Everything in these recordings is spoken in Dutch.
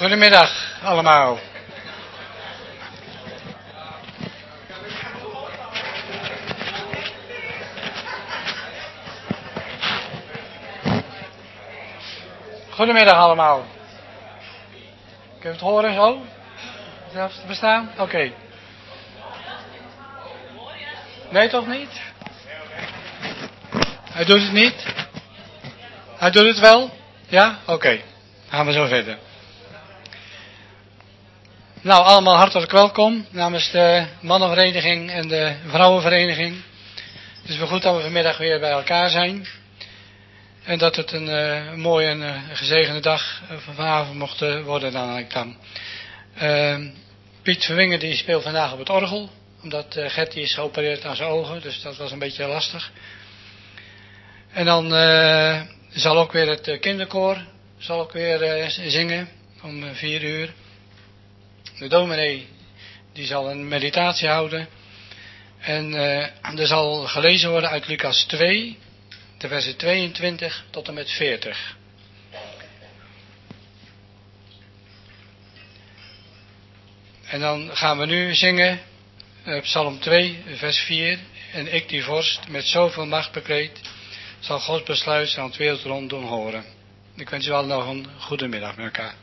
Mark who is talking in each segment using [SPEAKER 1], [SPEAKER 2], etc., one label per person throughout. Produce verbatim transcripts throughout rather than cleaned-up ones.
[SPEAKER 1] Goedemiddag allemaal. Goedemiddag allemaal. Kun je het horen zo? Zelfs te bestaan? Oké. Okay. Nee, toch niet? Hij doet het niet? Hij doet het wel? Ja? Oké. Okay. Gaan we zo verder. Nou, allemaal hartelijk welkom namens de mannenvereniging en de vrouwenvereniging. Het is wel goed dat we vanmiddag weer bij elkaar zijn. En dat het een, uh, een mooie en uh, gezegende dag uh, vanavond mocht uh, worden dan. Ik dan. Uh, Piet Verwingen die speelt vandaag op het orgel. Omdat uh, Gertie is geopereerd aan zijn ogen. Dus dat was een beetje lastig. En dan uh, zal ook weer het uh, kinderkoor zal ook weer uh, zingen om uh, vier uur. De dominee die zal een meditatie houden. En uh, er zal gelezen worden uit Lucas twee, de versen tweeëntwintig tot en met veertig. En dan gaan we nu zingen uh, Psalm twee, vers vier. En ik die vorst met zoveel macht bekleed, zal Gods besluit aan het wereldrond doen horen. Ik wens u allen nog een goede middag met elkaar.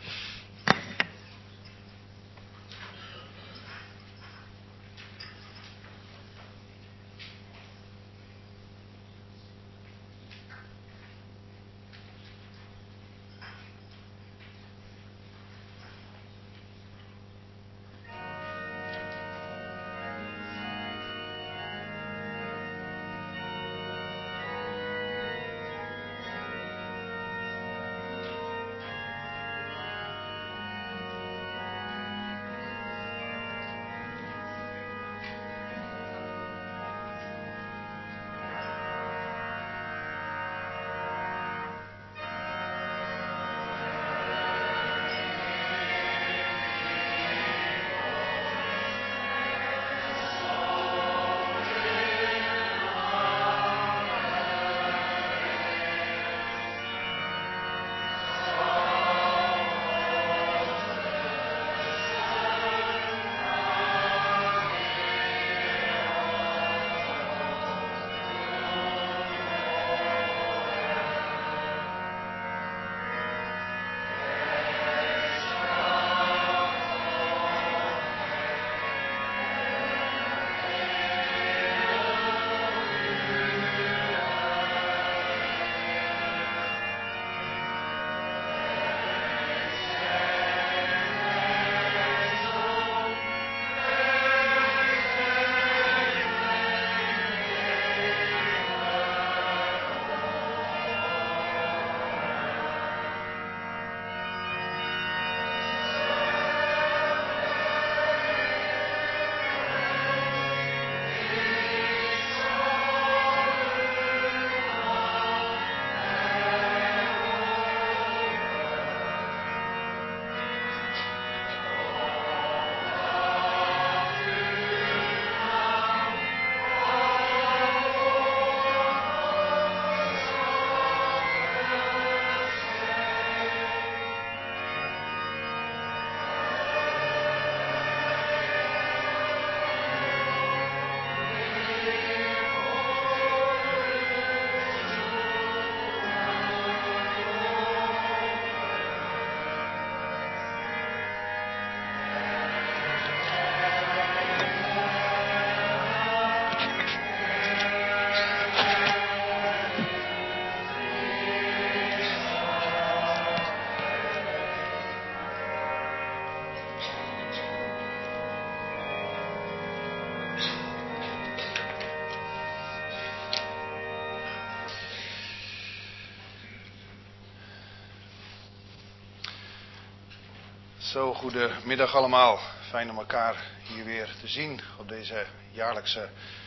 [SPEAKER 2] Zo, goedemiddag allemaal. Fijn om elkaar hier weer te zien op deze jaarlijkse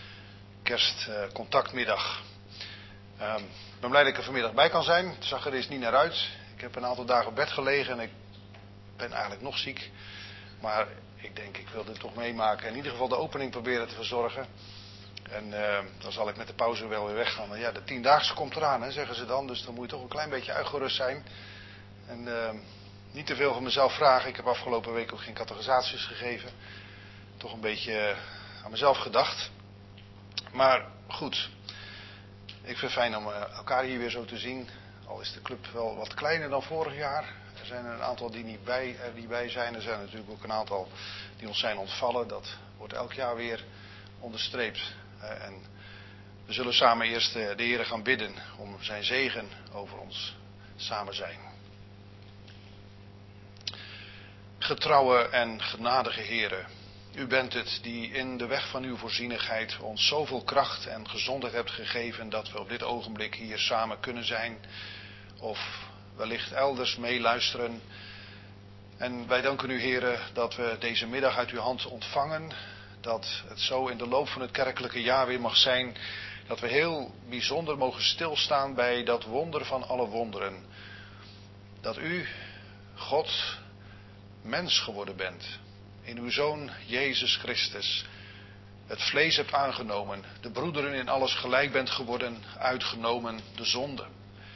[SPEAKER 2] kerstcontactmiddag. Uh, um, ik ben blij dat ik er vanmiddag bij kan zijn. Het zag er eens niet naar uit. Ik heb een aantal dagen op bed gelegen en ik ben eigenlijk nog ziek. Maar ik denk, ik wil dit toch meemaken. In ieder geval de opening proberen te verzorgen. En uh, dan zal ik met de pauze wel weer weggaan. Maar ja, de tiendaagse komt eraan, hè, zeggen ze dan. Dus dan moet je toch een klein beetje uitgerust zijn. En uh, niet te veel van mezelf vragen. Ik heb afgelopen week ook geen catechisaties gegeven. Toch een beetje aan mezelf gedacht. Maar goed, ik vind het fijn om elkaar hier weer zo te zien. Al is de club wel wat kleiner dan vorig jaar. Er zijn er een aantal die niet bij, er niet bij zijn. Er zijn natuurlijk ook een aantal die ons zijn ontvallen. Dat wordt elk jaar weer onderstreept. En we zullen samen eerst de Heer gaan bidden om zijn zegen over ons samen zijn. Getrouwe en genadige Heere, u bent het die in de weg van uw voorzienigheid ons zoveel kracht en gezondheid hebt gegeven dat we op dit ogenblik hier samen kunnen zijn of wellicht elders meeluisteren. En wij danken u, Heere, dat we deze middag uit uw hand ontvangen, dat het zo in de loop van het kerkelijke jaar weer mag zijn, dat we heel bijzonder mogen stilstaan bij dat wonder van alle wonderen. Dat u, God, mens geworden bent. In uw Zoon Jezus Christus. Het vlees hebt aangenomen. De broederen in alles gelijk bent geworden. Uitgenomen de zonde.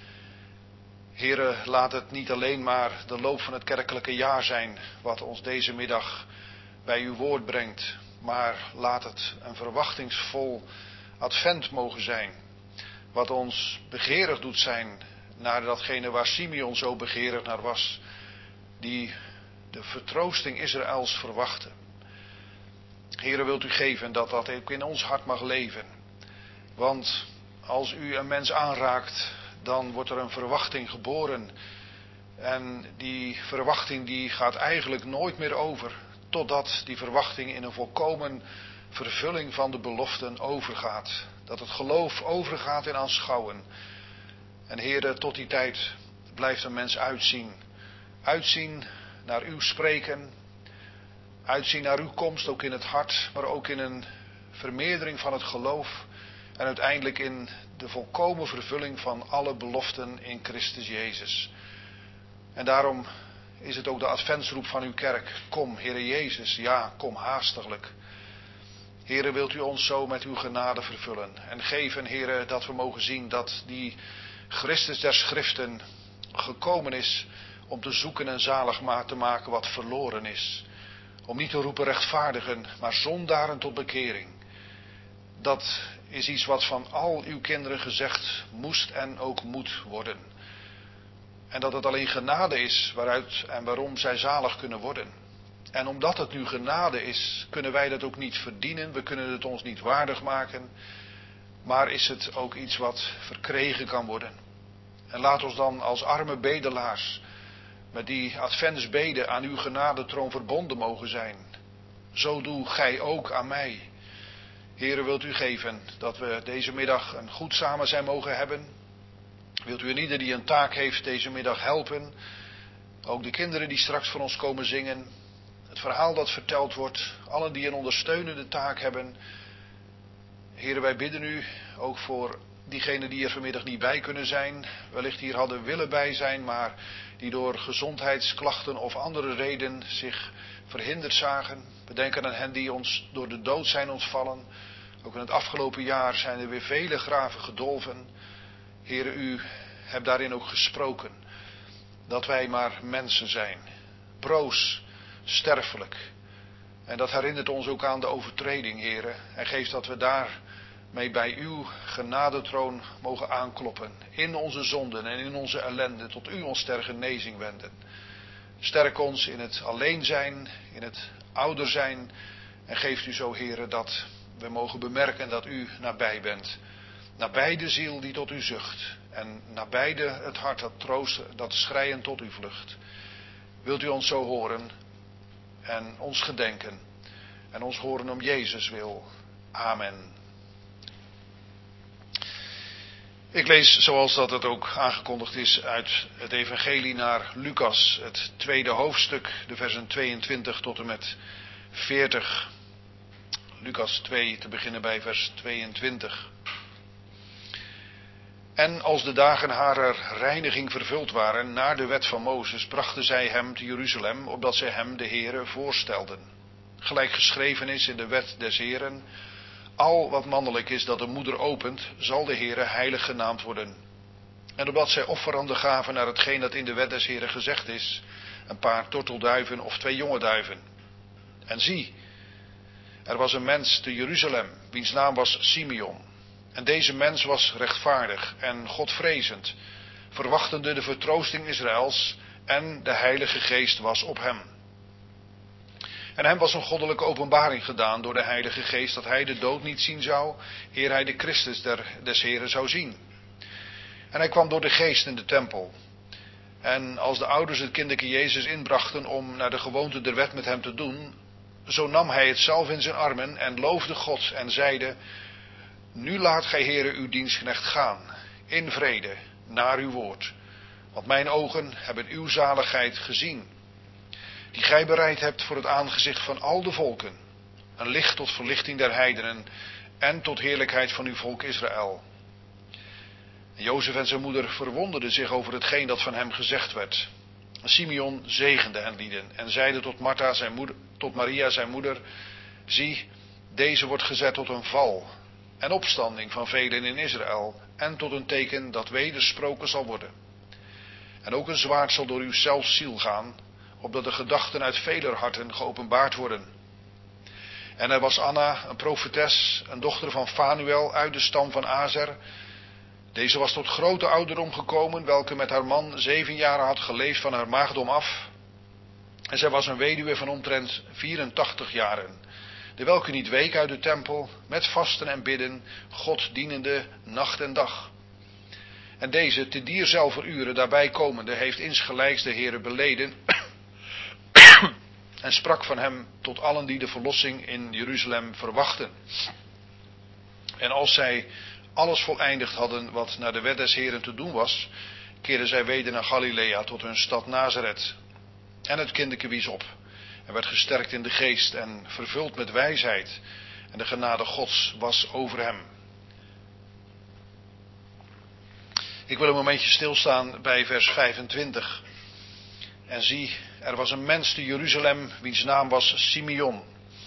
[SPEAKER 2] Heere, laat het niet alleen maar de loop van het kerkelijke jaar zijn. Wat ons deze middag bij uw woord brengt. Maar laat het een verwachtingsvol advent mogen zijn. Wat ons begeerig doet zijn naar datgene waar Simeon zo begeerig naar was. Die de vertroosting Israëls verwachten. Heere, wilt u geven dat dat ook in ons hart mag leven. Want als u een mens aanraakt, dan wordt er een verwachting geboren. En die verwachting die gaat eigenlijk nooit meer over. Totdat die verwachting in een volkomen vervulling van de beloften overgaat. Dat het geloof overgaat in aanschouwen. En Heere, tot die tijd blijft een mens uitzien. Uitzien naar uw spreken. Uitzien naar uw komst, ook in het hart, maar ook in een vermeerdering van het geloof. En uiteindelijk in de volkomen vervulling van alle beloften in Christus Jezus. En daarom is het ook de adventsroep van uw kerk. Kom, Heere Jezus, ja, kom haastiglijk. Heere, wilt u ons zo met uw genade vervullen. En geven, Heere, dat we mogen zien dat die Christus der Schriften gekomen is om te zoeken en zalig te maken wat verloren is. Om niet te roepen rechtvaardigen, maar zondaren tot bekering. Dat is iets wat van al uw kinderen gezegd moest en ook moet worden. En dat het alleen genade is waaruit en waarom zij zalig kunnen worden. En omdat het nu genade is, kunnen wij dat ook niet verdienen. We kunnen het ons niet waardig maken. Maar is het ook iets wat verkregen kan worden. En laat ons dan als arme bedelaars met die adventsbeden aan uw genadetroon verbonden mogen zijn. Zo doe gij ook aan mij. Heere, wilt u geven dat we deze middag een goed samen zijn mogen hebben. Wilt u in ieder die een taak heeft deze middag helpen. Ook de kinderen die straks voor ons komen zingen. Het verhaal dat verteld wordt. Allen die een ondersteunende taak hebben. Heere, wij bidden u ook voor diegenen die er vanmiddag niet bij kunnen zijn. Wellicht hier hadden willen bij zijn, maar die door gezondheidsklachten of andere reden zich verhinderd zagen. We denken aan hen die ons door de dood zijn ontvallen. Ook in het afgelopen jaar zijn er weer vele graven gedolven. Heere, u hebt daarin ook gesproken. Dat wij maar mensen zijn. Broos, sterfelijk. En dat herinnert ons ook aan de overtreding, Heere. En geeft dat we daar mee bij uw genadetroon mogen aankloppen. In onze zonden en in onze ellende tot u ons ter genezing wenden. Sterk ons in het alleen zijn, in het ouder zijn. En geeft u zo, Heere, dat we mogen bemerken dat u nabij bent. Nabij de ziel die tot u zucht. En nabij de, het hart dat troost, dat schreien tot u vlucht. Wilt u ons zo horen en ons gedenken. En ons horen om Jezus wil. Amen. Ik lees, zoals dat het ook aangekondigd is, uit het evangelie naar Lucas, het tweede hoofdstuk, de versen tweeëntwintig tot en met veertig. Lucas twee, te beginnen bij vers tweeëntwintig. En als de dagen harer reiniging vervuld waren naar de wet van Mozes, brachten zij hem te Jeruzalem, opdat zij hem de Heere voorstelden. Gelijk geschreven is in de wet des Heeren: al wat mannelijk is dat de moeder opent, zal de Heere heilig genaamd worden. En opdat zij offeranden gaven naar hetgeen dat in de wet des Heeren gezegd is, een paar tortelduiven of twee jonge duiven. En zie, er was een mens te Jeruzalem, wiens naam was Simeon. En deze mens was rechtvaardig en godvrezend, verwachtende de vertroosting Israëls, en de Heilige Geest was op hem. En hem was een goddelijke openbaring gedaan door de Heilige Geest, dat hij de dood niet zien zou, eer hij de Christus der, des Heren zou zien. En hij kwam door de Geest in de tempel. En als de ouders het kinderke Jezus inbrachten om naar de gewoonte der wet met hem te doen, zo nam hij het zelf in zijn armen en loofde God en zeide: Nu laat gij, Heere, uw dienstknecht gaan, in vrede, naar uw woord. Want mijn ogen hebben uw zaligheid gezien, die gij bereid hebt voor het aangezicht van al de volken. Een licht tot verlichting der heidenen en tot heerlijkheid van uw volk Israël. En Jozef en zijn moeder verwonderden zich over hetgeen dat van hem gezegd werd. Simeon zegende hen lieden en zeide tot, Martha, zijn moeder, tot Maria zijn moeder: Zie, deze wordt gezet tot een val en opstanding van velen in Israël, en tot een teken dat wedersproken zal worden. En ook een zwaard zal door uw zelfs ziel gaan, opdat de gedachten uit veler harten geopenbaard worden. En er was Anna, een profetes, een dochter van Fanuel uit de stam van Azer. Deze was tot grote ouderdom gekomen, welke met haar man zeven jaren had geleefd van haar maagdom af. En zij was een weduwe van omtrent vierentachtig jaren, de welke niet week uit de tempel, met vasten en bidden, God dienende nacht en dag. En deze, te dierzelfder uren daarbij komende, heeft insgelijks de Heere beleden en sprak van hem tot allen die de verlossing in Jeruzalem verwachten. En als zij alles voleindigd hadden wat naar de wet des Heren te doen was, keerden zij weder naar Galilea tot hun stad Nazareth. En het kinderke wies op en werd gesterkt in de geest en vervuld met wijsheid. En de genade Gods was over hem. Ik wil een momentje stilstaan bij vers vijfentwintig. En zie, er was een mens te Jeruzalem, wiens naam was Simeon.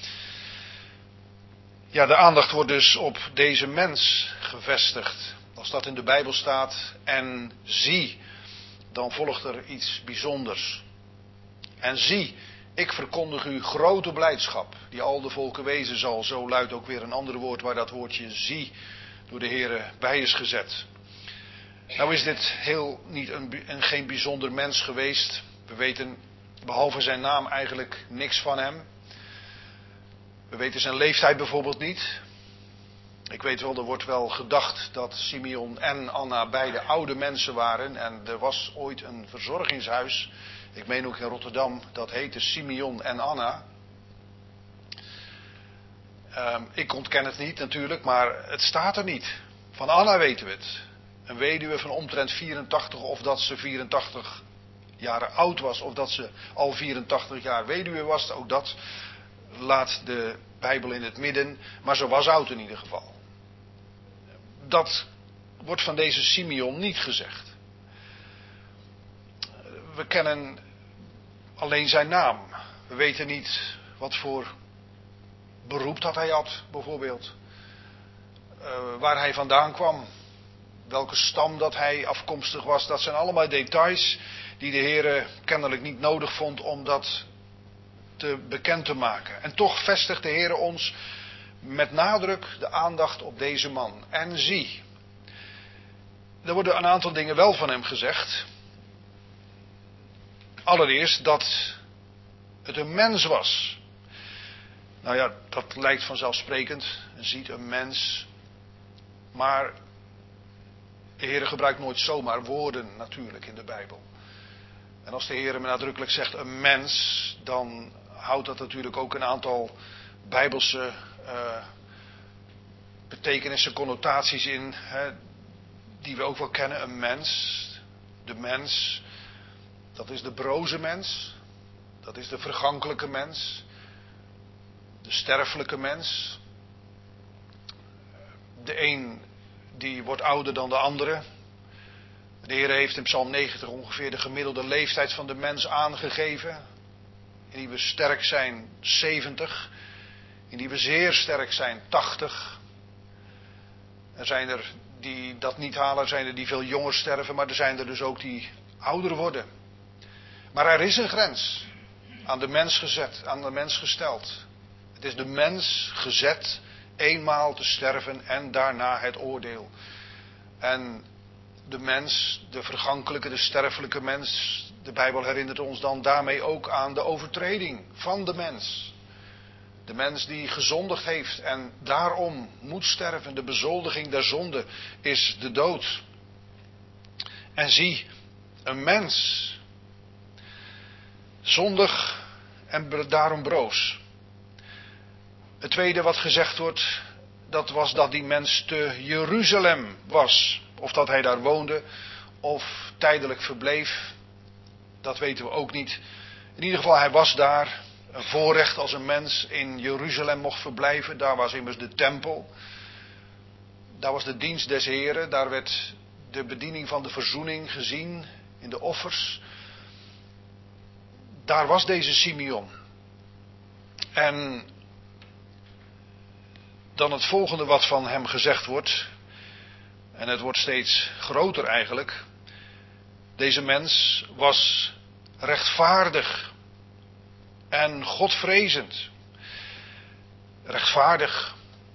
[SPEAKER 2] Ja, de aandacht wordt dus op deze mens gevestigd. Als dat in de Bijbel staat, en zie, dan volgt er iets bijzonders. En zie, ik verkondig u grote blijdschap, die al de volken wezen zal. Zo luidt ook weer een ander woord waar dat woordje zie door de Heere bij is gezet. Nou is dit heel niet een, een geen bijzonder mens geweest. We weten behalve zijn naam eigenlijk niks van hem. We weten zijn leeftijd bijvoorbeeld niet. Ik weet wel, er wordt wel gedacht dat Simeon en Anna beide oude mensen waren. En er was ooit een verzorgingshuis, ik meen ook in Rotterdam, dat heette Simeon en Anna. Um, ik ontken het niet natuurlijk, maar het staat er niet. Van Anna weten we het. Een weduwe van omtrent vierentachtig, of dat ze vierentachtig jaren oud was, of dat ze al vierentachtig jaar weduwe was, ook dat laat de Bijbel in het midden, maar ze was oud in ieder geval. Dat wordt van deze Simeon niet gezegd. We kennen alleen zijn naam. We weten niet wat voor beroep dat hij had, bijvoorbeeld. Uh, waar hij vandaan kwam. Welke stam dat hij afkomstig was. Dat zijn allemaal details die de Heere kennelijk niet nodig vond om dat te bekend te maken. En toch vestigt de Heere ons met nadruk de aandacht op deze man. En zie, er worden een aantal dingen wel van hem gezegd. Allereerst dat het een mens was. Nou ja, dat lijkt vanzelfsprekend. Je ziet een mens. Maar de Heere gebruikt nooit zomaar woorden natuurlijk in de Bijbel. En als de Heere nadrukkelijk zegt een mens, dan houdt dat natuurlijk ook een aantal Bijbelse uh, betekenissen, connotaties in, hè, die we ook wel kennen. Een mens, de mens, dat is de broze mens, dat is de vergankelijke mens, de sterfelijke mens. De een die wordt ouder dan de andere. De Heer heeft in Psalm negentig ongeveer de gemiddelde leeftijd van de mens aangegeven. In die we sterk zijn zeventig. In die we zeer sterk zijn tachtig. Er zijn er die dat niet halen, er zijn er die veel jonger sterven, maar er zijn er dus ook die ouder worden. Maar er is een grens aan de mens gezet, aan de mens gesteld. Het is de mens gezet eenmaal te sterven en daarna het oordeel. En de mens, de vergankelijke, de sterfelijke mens, de Bijbel herinnert ons dan daarmee ook aan de overtreding van de mens. De mens die gezondigd heeft en daarom moet sterven. De bezoldiging der zonde is de dood. En zie, een mens, zondig en daarom broos. Het tweede wat gezegd wordt, dat was dat die mens te Jeruzalem was. Of dat hij daar woonde, of tijdelijk verbleef. Dat weten we ook niet. In ieder geval, hij was daar. Een voorrecht als een mens in Jeruzalem mocht verblijven. Daar was immers de tempel. Daar was de dienst des Heren. Daar werd de bediening van de verzoening gezien in de offers. Daar was deze Simeon. En dan het volgende wat van hem gezegd wordt. En het wordt steeds groter eigenlijk. Deze mens was rechtvaardig en godvrezend. Rechtvaardig.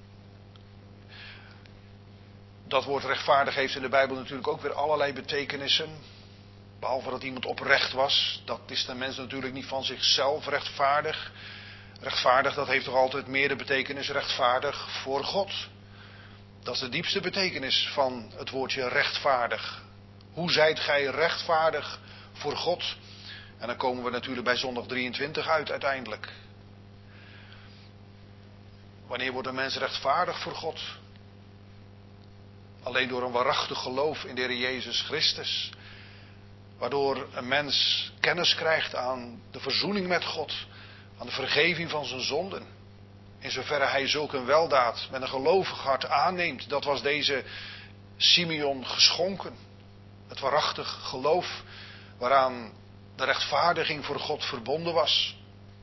[SPEAKER 2] Dat woord rechtvaardig heeft in de Bijbel natuurlijk ook weer allerlei betekenissen. Behalve dat iemand oprecht was. Dat is de mens natuurlijk niet van zichzelf rechtvaardig. Rechtvaardig, dat heeft toch altijd meer de betekenis rechtvaardig voor God. Dat is de diepste betekenis van het woordje rechtvaardig. Hoe zijt gij rechtvaardig voor God? En dan komen we natuurlijk bij zondag drieëntwintig uit uiteindelijk. Wanneer wordt een mens rechtvaardig voor God? Alleen door een waarachtig geloof in de Heer Jezus Christus. Waardoor een mens kennis krijgt aan de verzoening met God. Aan de vergeving van zijn zonden. In zoverre hij zulk een weldaad met een gelovig hart aanneemt. Dat was deze Simeon geschonken. Het waarachtig geloof waaraan de rechtvaardiging voor God verbonden was.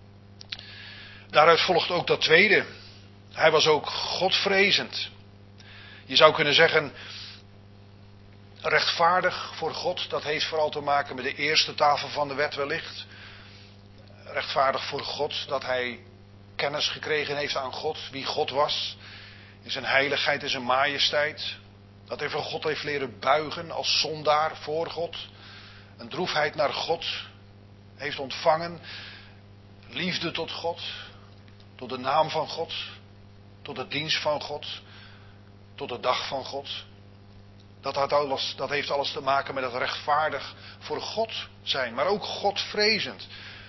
[SPEAKER 2] Daaruit volgt ook dat tweede. Hij was ook godvrezend. Je zou kunnen zeggen, rechtvaardig voor God, dat heeft vooral te maken met de eerste tafel van de wet wellicht. Rechtvaardig voor God, dat hij kennis gekregen heeft aan God, wie God was. In zijn heiligheid en zijn majesteit. Dat hij voor God heeft leren buigen als zondaar voor God. Een droefheid naar God heeft ontvangen. Liefde tot God. Tot de naam van God. Tot de dienst van God. Tot de dag van God. Dat, had alles, dat heeft alles te maken met het rechtvaardig voor God zijn. Maar ook Godvrezend.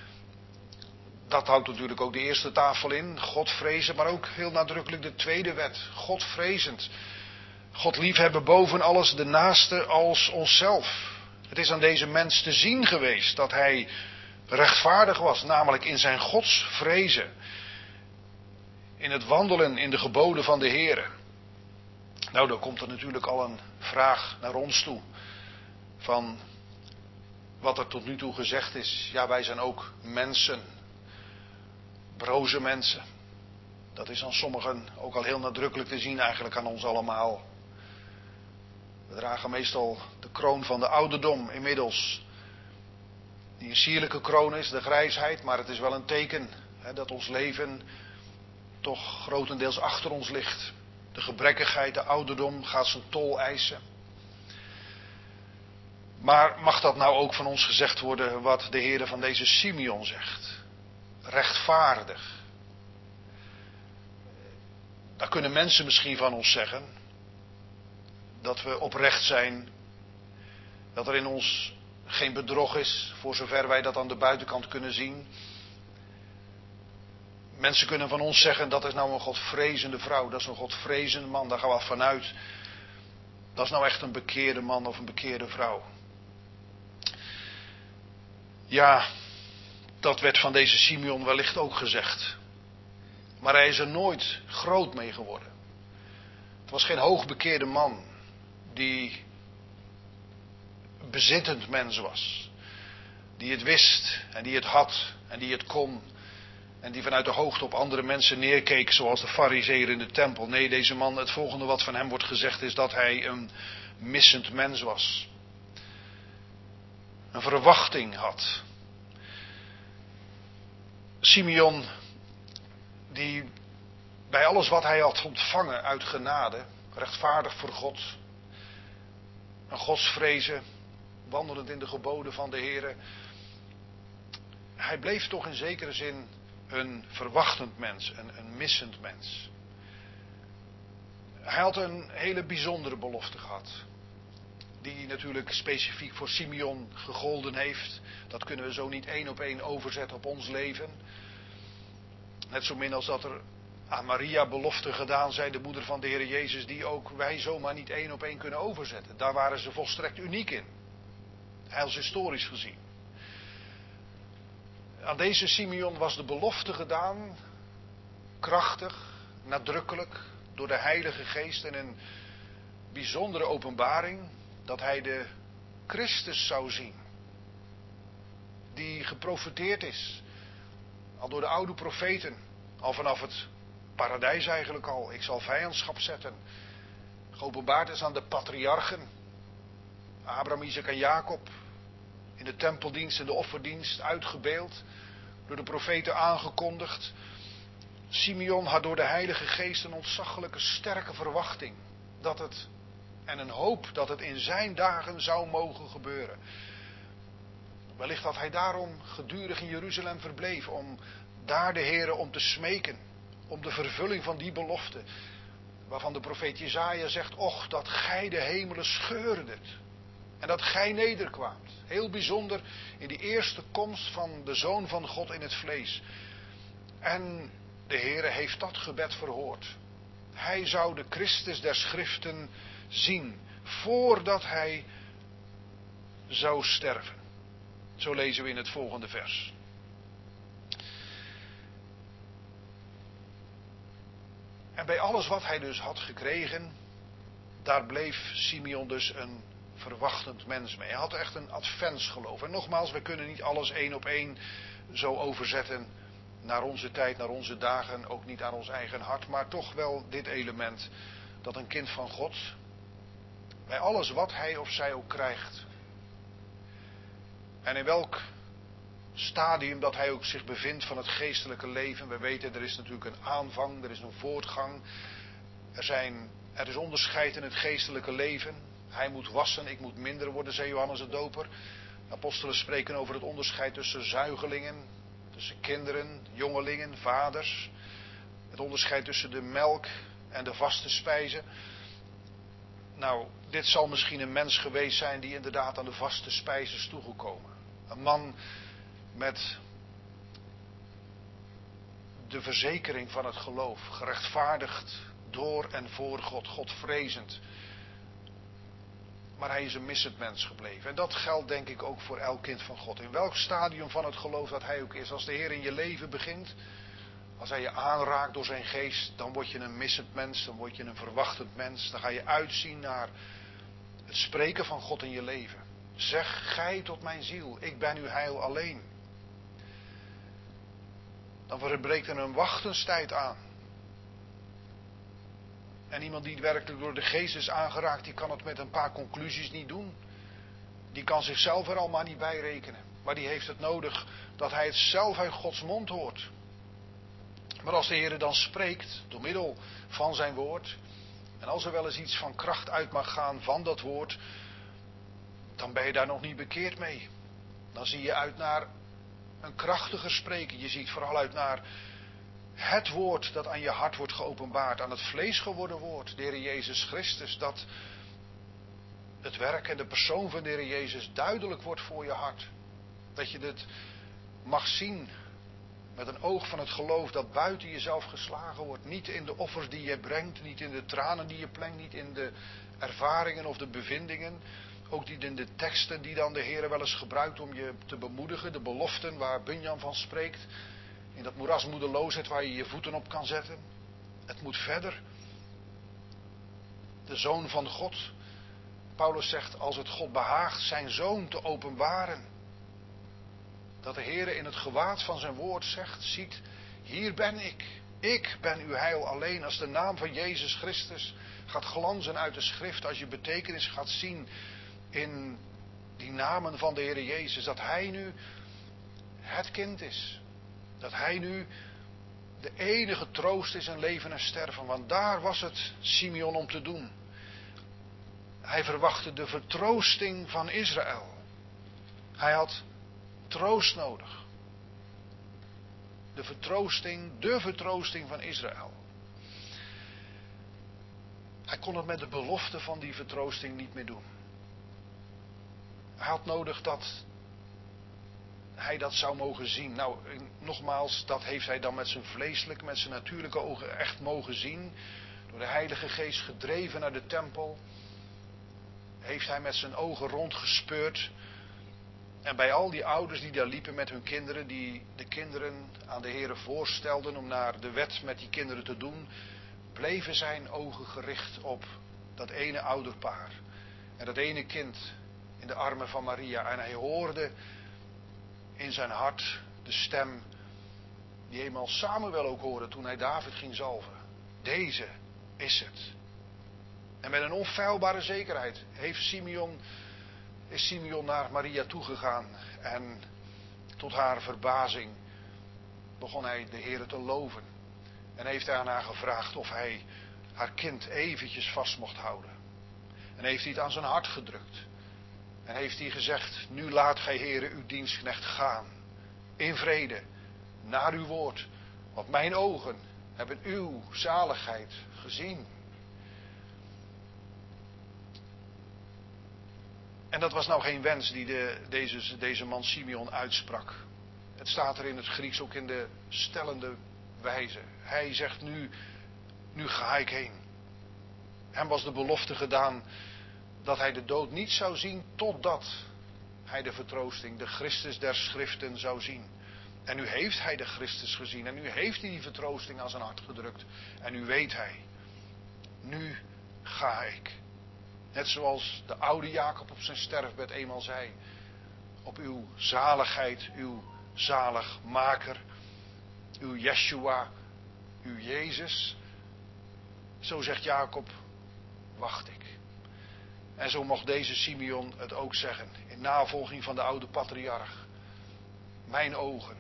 [SPEAKER 2] Dat houdt natuurlijk ook de eerste tafel in. Godvrezen, maar ook heel nadrukkelijk de tweede wet. Godvrezend. God liefhebben boven alles, de naaste als onszelf. Het is aan deze mens te zien geweest dat hij rechtvaardig was. Namelijk in zijn godsvrezen. In het wandelen in de geboden van de Heere. Nou, dan komt er natuurlijk al een vraag naar ons toe. Van wat er tot nu toe gezegd is. Ja, wij zijn ook mensen. Broze mensen. Dat is aan sommigen ook al heel nadrukkelijk te zien eigenlijk aan ons allemaal. We dragen meestal de kroon van de ouderdom inmiddels. Die een sierlijke kroon is, de grijsheid. Maar het is wel een teken hè, dat ons leven toch grotendeels achter ons ligt. De gebrekkigheid, de ouderdom gaat zijn tol eisen. Maar mag dat nou ook van ons gezegd worden wat de Heere van deze Simeon zegt? Rechtvaardig. Dan kunnen mensen misschien van ons zeggen dat we oprecht zijn. Dat er in ons geen bedrog is, voor zover wij dat aan de buitenkant kunnen zien. Mensen kunnen van ons zeggen, dat is nou een godvrezende vrouw, dat is een godvrezende man, daar gaan we af vanuit. Dat is nou echt een bekeerde man of een bekeerde vrouw. Ja, dat werd van deze Simeon wellicht ook gezegd. Maar hij is er nooit groot mee geworden. Het was geen hoogbekeerde man die bezittend mens was. Die het wist en die het had en die het kon. En die vanuit de hoogte op andere mensen neerkeek zoals de farizeeër in de tempel. Nee, deze man, het volgende wat van hem wordt gezegd is dat hij een missend mens was. Een verwachting had. Simeon, die bij alles wat hij had ontvangen uit genade, rechtvaardig voor God, een godsvrezen, wandelend in de geboden van de Heere, hij bleef toch in zekere zin een verwachtend mens, een, een missend mens. Hij had een hele bijzondere belofte gehad, die natuurlijk specifiek voor Simeon gegolden heeft. Dat kunnen we zo niet één op één overzetten op ons leven. Net zo min als dat er aan Maria beloften gedaan zijn, de moeder van de Heer Jezus, die ook wij zomaar niet één op één kunnen overzetten. Daar waren ze volstrekt uniek in, heilshistorisch gezien. Aan deze Simeon was de belofte gedaan, krachtig, nadrukkelijk, door de Heilige Geest en een bijzondere openbaring, dat hij de Christus zou zien, die geprofeteerd is, al door de oude profeten, al vanaf het paradijs eigenlijk al. Ik zal vijandschap zetten. Geopenbaard is aan de patriarchen, Abraham, Isaac en Jacob, in de tempeldienst en de offerdienst uitgebeeld, door de profeten aangekondigd. Simeon had door de Heilige Geest een ontzaglijke sterke verwachting dat het, en een hoop dat het in zijn dagen zou mogen gebeuren. Wellicht dat hij daarom gedurig in Jeruzalem verbleef, om daar de Heere om te smeken, om de vervulling van die belofte, waarvan de profeet Jesaja zegt, och, dat gij de hemelen scheurdet en dat gij nederkwaamt. Heel bijzonder in die eerste komst van de Zoon van God in het vlees. En de Heere heeft dat gebed verhoord. Hij zou de Christus der Schriften zien, voordat hij zou sterven. Zo lezen we in het volgende vers. En bij alles wat hij dus had gekregen, daar bleef Simeon dus een verwachtend mens mee. Hij had echt een adventsgeloof. En nogmaals, we kunnen niet alles één op één zo overzetten naar onze tijd, naar onze dagen, ook niet aan ons eigen hart, maar toch wel dit element, dat een kind van God, bij alles wat hij of zij ook krijgt, en in welk stadium dat hij ook zich bevindt van het geestelijke leven. We weten, er is natuurlijk een aanvang, er is een voortgang. Er, zijn, er is onderscheid in het geestelijke leven. Hij moet wassen, ik moet minder worden, zei Johannes de Doper. De apostelen spreken over het onderscheid tussen zuigelingen, tussen kinderen, jongelingen, vaders. Het onderscheid tussen de melk en de vaste spijzen. Nou, dit zal misschien een mens geweest zijn die inderdaad aan de vaste spijzen is toegekomen. Een man met de verzekering van het geloof, gerechtvaardigd door en voor God, Godvrezend. Maar hij is een missend mens gebleven. En dat geldt denk ik ook voor elk kind van God. In welk stadium van het geloof dat hij ook is. Als de Heer in je leven begint, als hij je aanraakt door zijn geest, dan word je een missend mens, dan word je een verwachtend mens. Dan ga je uitzien naar het spreken van God in je leven. Zeg gij tot mijn ziel, ik ben uw heil alleen. Dan verbreekt er een wachtenstijd aan. En iemand die werkelijk door de geest is aangeraakt, die kan het met een paar conclusies niet doen. Die kan zichzelf er al maar niet bij rekenen. Maar die heeft het nodig dat hij het zelf uit Gods mond hoort. Maar als de Heer dan spreekt, door middel van zijn woord, en als er wel eens iets van kracht uit mag gaan van dat woord, dan ben je daar nog niet bekeerd mee. Dan zie je uit naar een krachtiger spreken. Je ziet vooral uit naar het woord dat aan je hart wordt geopenbaard. Aan het vlees geworden woord, de Heer Jezus Christus. Dat het werk en de persoon van de Heer Jezus duidelijk wordt voor je hart. Dat je het mag zien met een oog van het geloof dat buiten jezelf geslagen wordt. Niet in de offers die je brengt, niet in de tranen die je plengt, niet in de ervaringen of de bevindingen. Ook niet in de teksten die dan de Heer wel eens gebruikt om je te bemoedigen. De beloften waar Bunyan van spreekt. In dat moeras moedeloosheid waar je je voeten op kan zetten. Het moet verder. De Zoon van God. Paulus zegt, als het God behaagt zijn Zoon te openbaren. Dat de Heer in het gewaad van zijn woord zegt, ziet, hier ben ik. Ik ben uw heil alleen. Als de naam van Jezus Christus gaat glanzen uit de schrift. Als je betekenis gaat zien in die namen van de Heer Jezus. Dat hij nu het kind is. Dat hij nu de enige troost is in leven en sterven. Want daar was het Simeon om te doen. Hij verwachtte de vertroosting van Israël. Hij had troost nodig. De vertroosting, de vertroosting van Israël. Hij kon het met de belofte van die vertroosting niet meer doen. Hij had nodig dat hij dat zou mogen zien. Nou, nogmaals, dat heeft hij dan met zijn vleeselijke, met zijn natuurlijke ogen echt mogen zien. Door de Heilige Geest gedreven naar de tempel. Heeft hij met zijn ogen rondgespeurd. En bij al die ouders die daar liepen met hun kinderen, die de kinderen aan de Here voorstelden om naar de wet met die kinderen te doen, bleven zijn ogen gericht op dat ene ouderpaar. En dat ene kind in de armen van Maria. En hij hoorde in zijn hart de stem die eenmaal Samuel ook hoorde toen hij David ging zalven. Deze is het. En met een onfeilbare zekerheid heeft Simeon, is Simeon naar Maria toegegaan. En tot haar verbazing begon hij de Heere te loven. En heeft hij aan haar gevraagd of hij haar kind eventjes vast mocht houden. En heeft hij het aan zijn hart gedrukt. En heeft hij gezegd, nu laat gij Heere uw dienstknecht gaan. In vrede, naar uw woord. Want mijn ogen hebben uw zaligheid gezien. En dat was nou geen wens die de, deze, deze man Simeon uitsprak. Het staat er in het Grieks ook in de stellende wijze. Hij zegt nu, nu ga ik heen. Hem was de belofte gedaan dat hij de dood niet zou zien totdat hij de vertroosting, de Christus der Schriften zou zien. En nu heeft hij de Christus gezien en nu heeft hij die vertroosting aan zijn hart gedrukt. En nu weet hij, nu ga ik. Net zoals de oude Jacob op zijn sterfbed eenmaal zei, op uw zaligheid, uw zaligmaker, uw Yeshua, uw Jezus. Zo zegt Jacob, wacht ik. En zo mocht deze Simeon het ook zeggen, in navolging van de oude patriarch. Mijn ogen,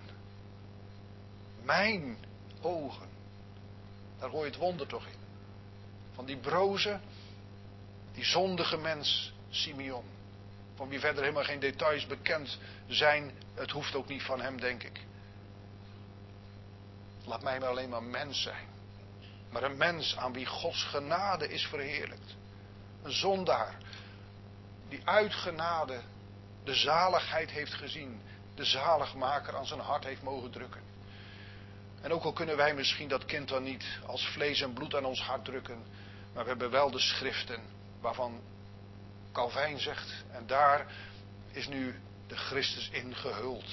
[SPEAKER 2] mijn ogen, daar hoor je het wonder toch in. Van die broze, die zondige mens, Simeon. Van wie verder helemaal geen details bekend zijn, het hoeft ook niet van hem, denk ik. Laat mij maar alleen maar mens zijn. Maar een mens aan wie Gods genade is verheerlijkt. Een zondaar die uit genade de zaligheid heeft gezien. De zaligmaker aan zijn hart heeft mogen drukken. En ook al kunnen wij misschien dat kind dan niet als vlees en bloed aan ons hart drukken. Maar we hebben wel de schriften waarvan Calvijn zegt. En daar is nu de Christus in gehuld.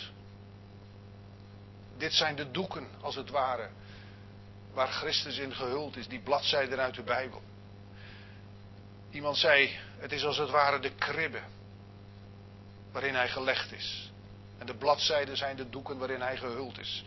[SPEAKER 2] Dit zijn de doeken als het ware. Waar Christus in gehuld is. Die bladzijden uit de Bijbel. Iemand zei, het is als het ware de kribbe waarin hij gelegd is. En de bladzijden zijn de doeken waarin hij gehuld is.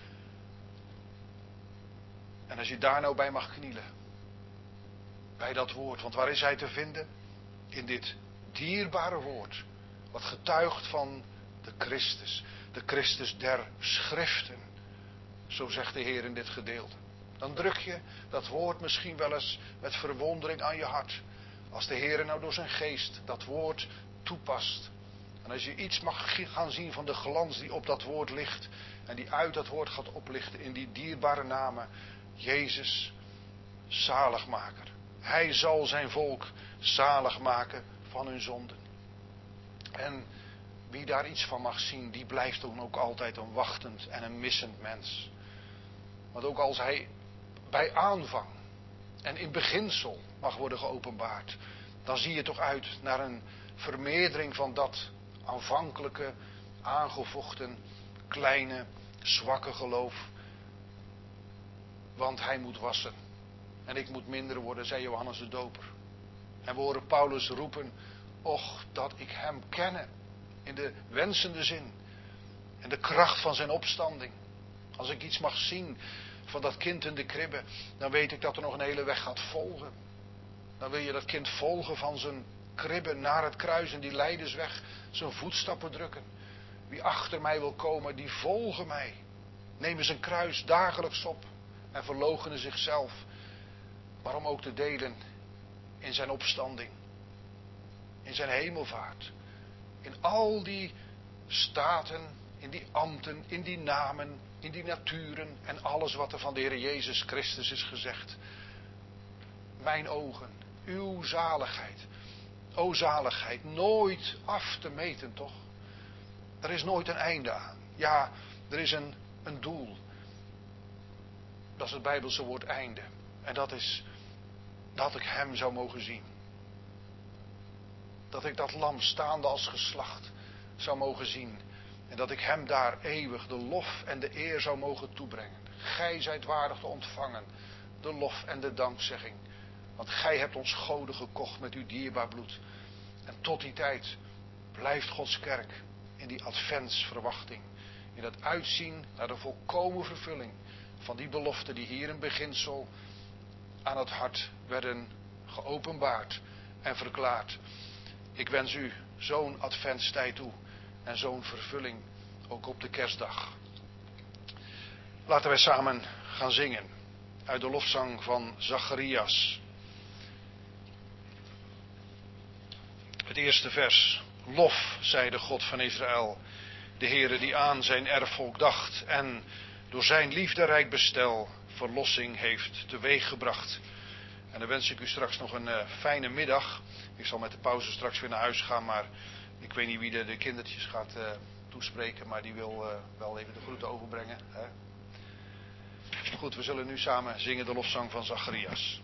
[SPEAKER 2] En als je daar nou bij mag knielen. Bij dat woord. Want waar is hij te vinden? In dit dierbare woord. Wat getuigt van de Christus. De Christus der Schriften. Zo zegt de Heer in dit gedeelte. Dan druk je dat woord misschien wel eens met verwondering aan je hart. Als de Heer nou door zijn geest dat woord toepast. En als je iets mag gaan zien van de glans die op dat woord ligt. En die uit dat woord gaat oplichten in die dierbare namen. Jezus, zaligmaker. Hij zal zijn volk zalig maken van hun zonden. En wie daar iets van mag zien, die blijft dan ook altijd een wachtend en een missend mens. Want ook als hij bij aanvang en in beginsel mag worden geopenbaard, dan zie je toch uit naar een vermeerdering van dat aanvankelijke, aangevochten, kleine, zwakke geloof. Want hij moet wassen. En ik moet minder worden, zei Johannes de Doper. En we horen Paulus roepen, och dat ik hem kenne. In de wensende zin. En de kracht van zijn opstanding. Als ik iets mag zien van dat kind in de kribbe, dan weet ik dat er nog een hele weg gaat volgen. Dan wil je dat kind volgen van zijn kribbe naar het kruis en die lijdensweg zijn voetstappen drukken. Wie achter mij wil komen, die volgen mij. nemen zijn kruis dagelijks op en verloochenen zichzelf. Maar om ook te delen in zijn opstanding, in zijn hemelvaart, in al die staten, in die ambten, in die namen, in die naturen en alles wat er van de Heer Jezus Christus is gezegd. Mijn ogen, uw zaligheid, o zaligheid, nooit af te meten toch? Er is nooit een einde aan. Ja, er is een, een doel. Dat is het Bijbelse woord einde. En dat is dat ik hem zou mogen zien. Dat ik dat lam staande als geslacht zou mogen zien. En dat ik hem daar eeuwig de lof en de eer zou mogen toebrengen. Gij zijt waardig te ontvangen de lof en de dankzegging. Want gij hebt ons goden gekocht met uw dierbaar bloed. En tot die tijd blijft Gods kerk in die adventsverwachting. In dat uitzien naar de volkomen vervulling van die beloften die hier in beginsel aan het hart werden geopenbaard en verklaard. Ik wens u zo'n adventstijd toe en zo'n vervulling ook op de kerstdag. Laten wij samen gaan zingen uit de lofzang van Zacharias. Het eerste vers. Lof, zei de God van Israël, de Heere die aan zijn erfvolk dacht en door zijn liefderijk bestel verlossing heeft teweeggebracht. En dan wens ik u straks nog een uh, fijne middag. Ik zal met de pauze straks weer naar huis gaan, maar ik weet niet wie de, de kindertjes gaat uh, toespreken, maar die wil uh, wel even de groeten overbrengen. Hè? Goed, we zullen nu samen zingen de lofzang van Zacharias.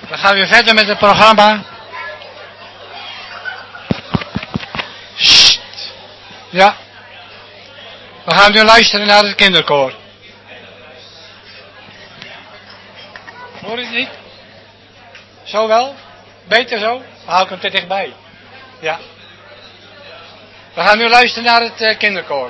[SPEAKER 1] We gaan weer verder met het programma. Sst. Ja. We gaan nu luisteren naar het kinderkoor. Hoor je het niet? Zo wel? Beter zo? Dan hou ik hem te dichtbij. Ja. We gaan nu luisteren naar het uh, kinderkoor.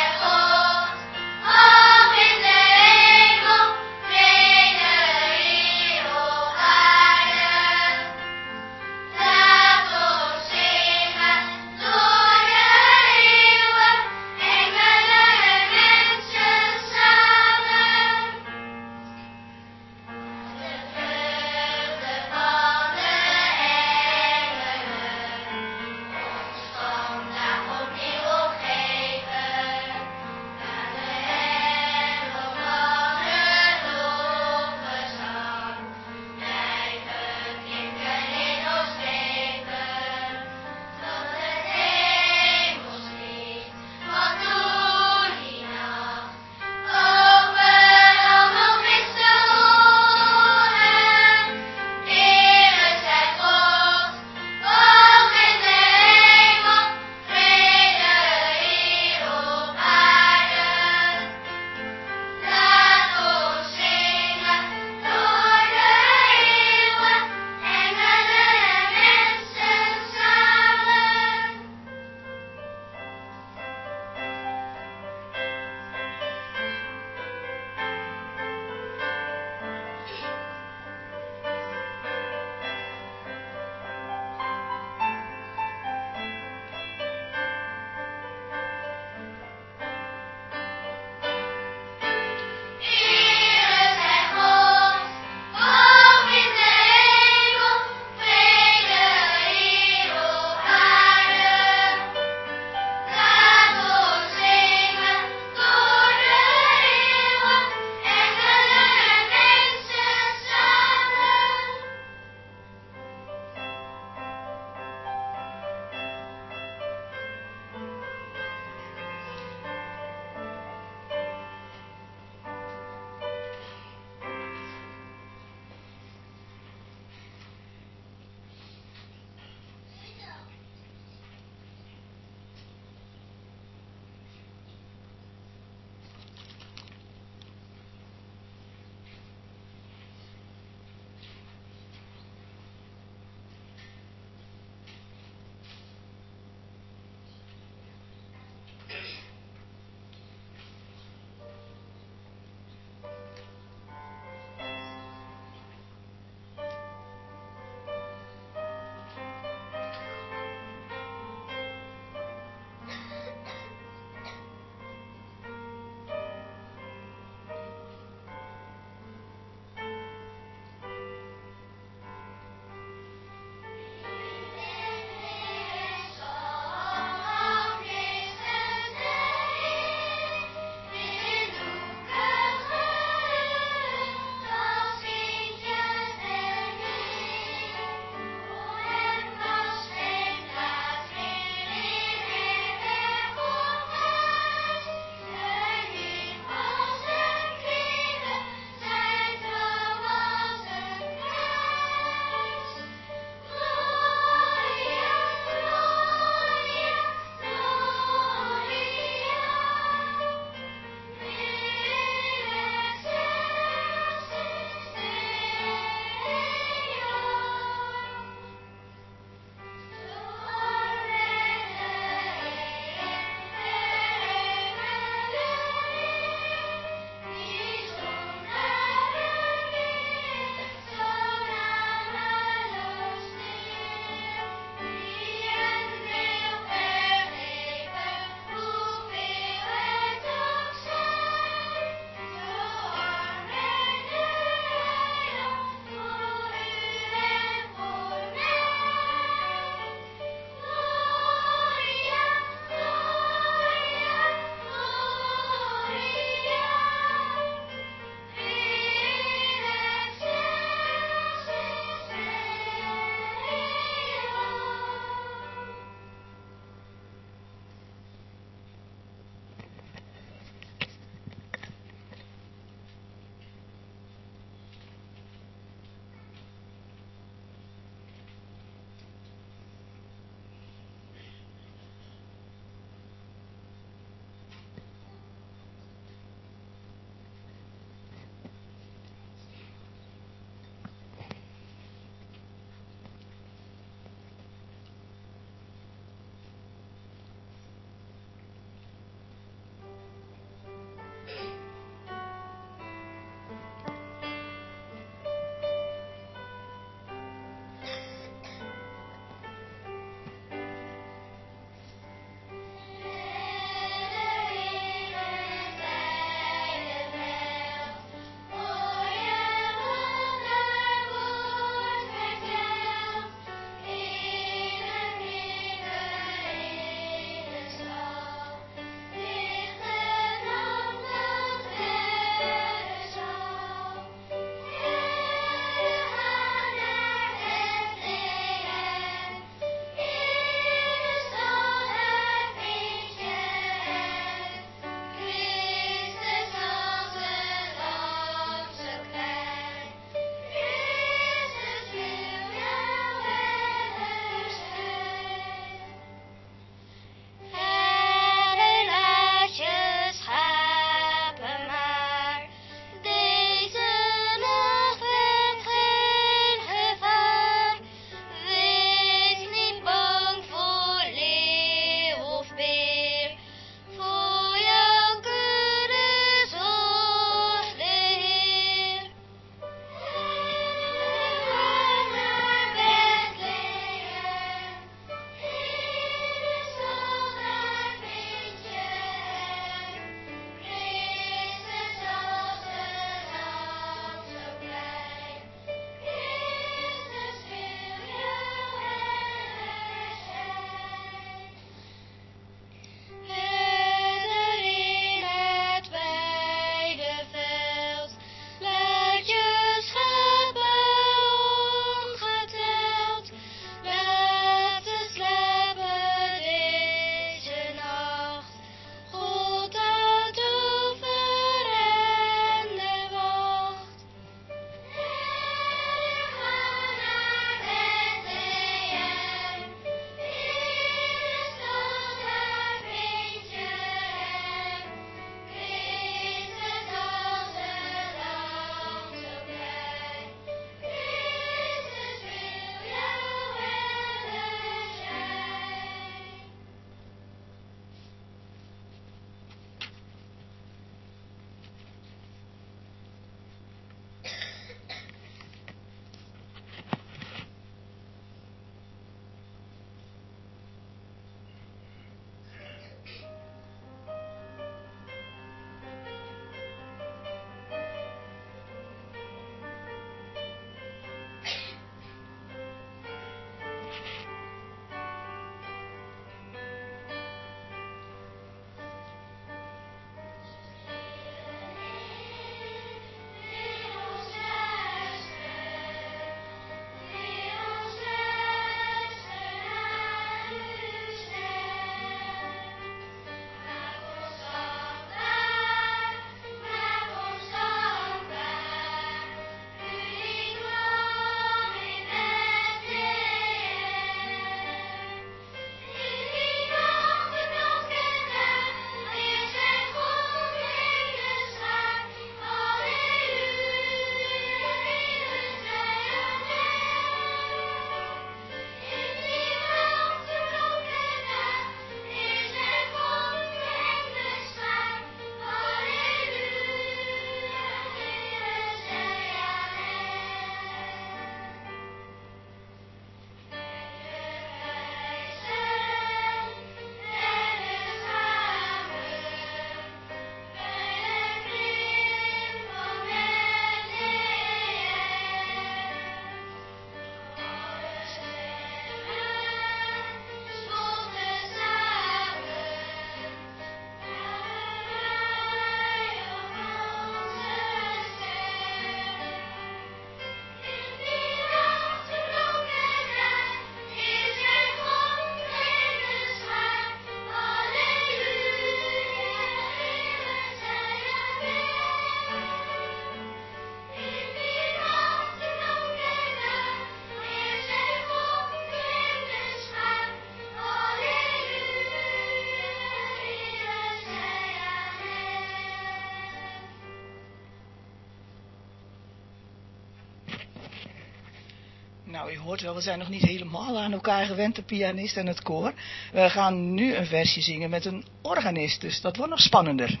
[SPEAKER 3] Nou, u hoort wel, we zijn nog niet helemaal aan elkaar gewend, de pianist en het koor. We gaan nu een versje zingen met een organist, dus dat wordt nog spannender.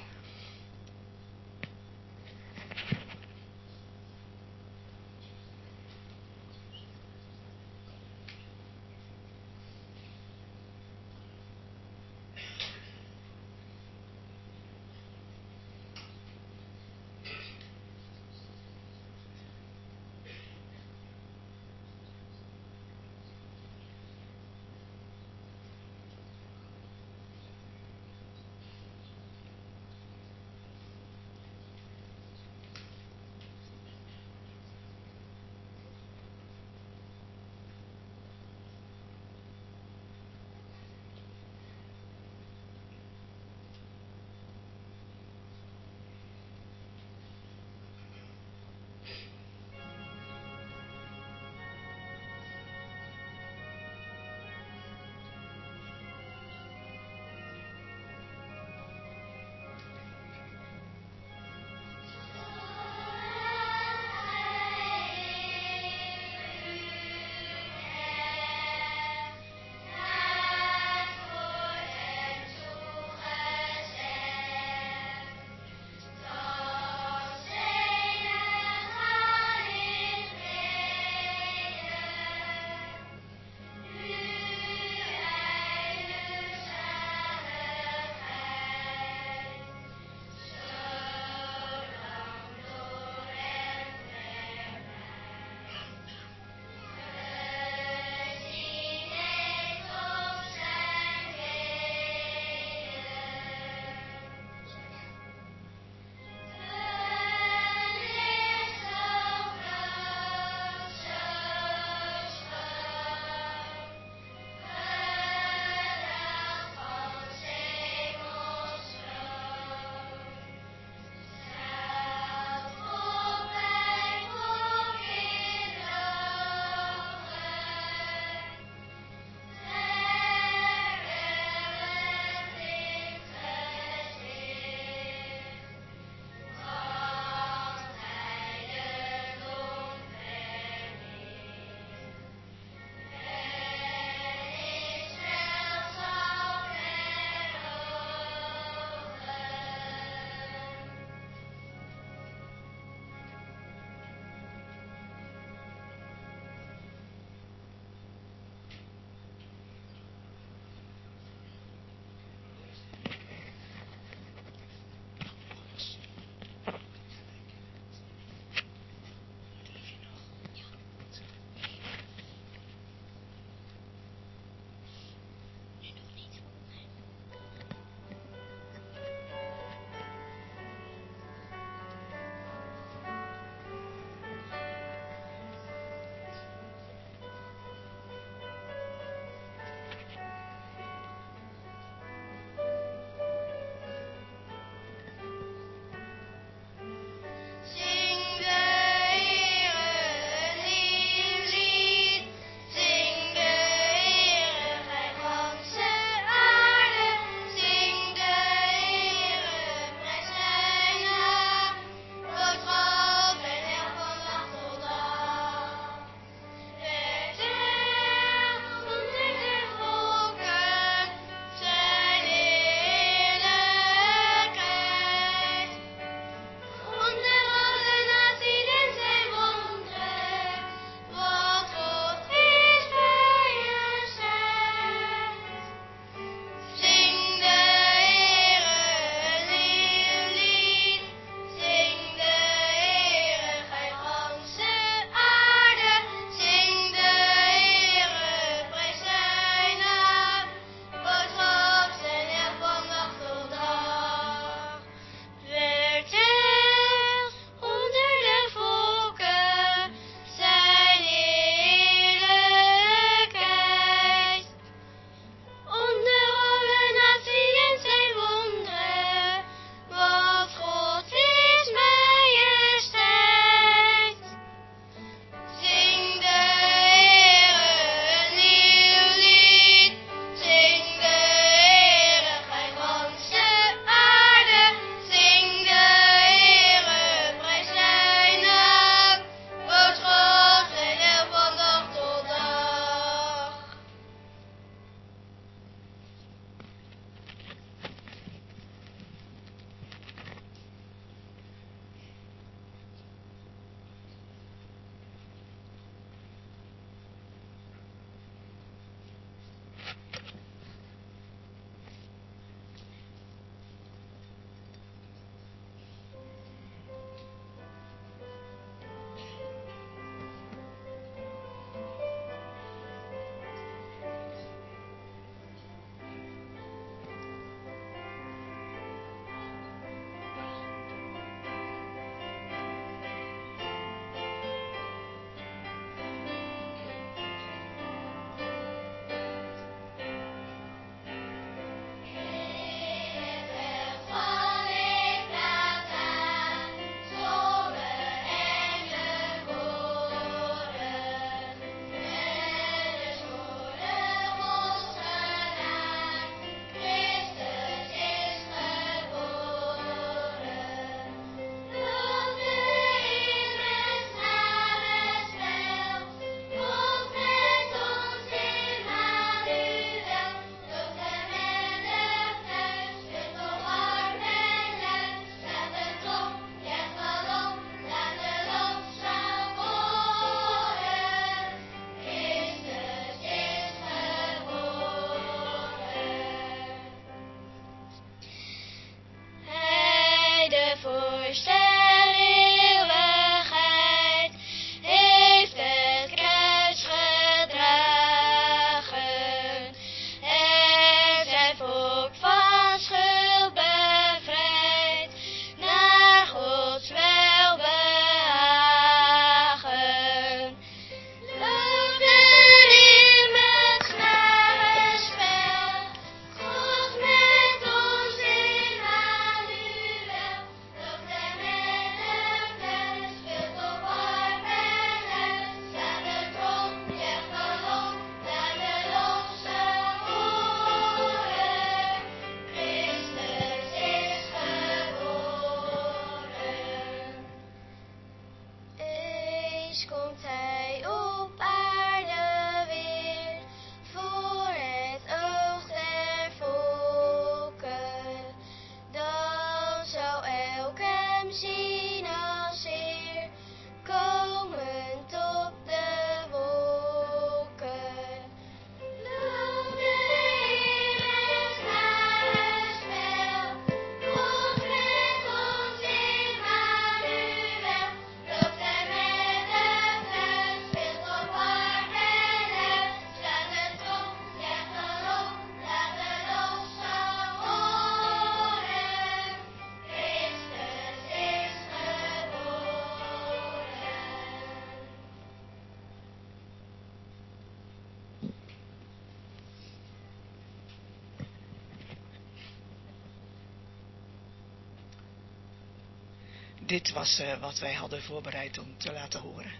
[SPEAKER 3] dit was uh, wat wij hadden voorbereid om te laten horen.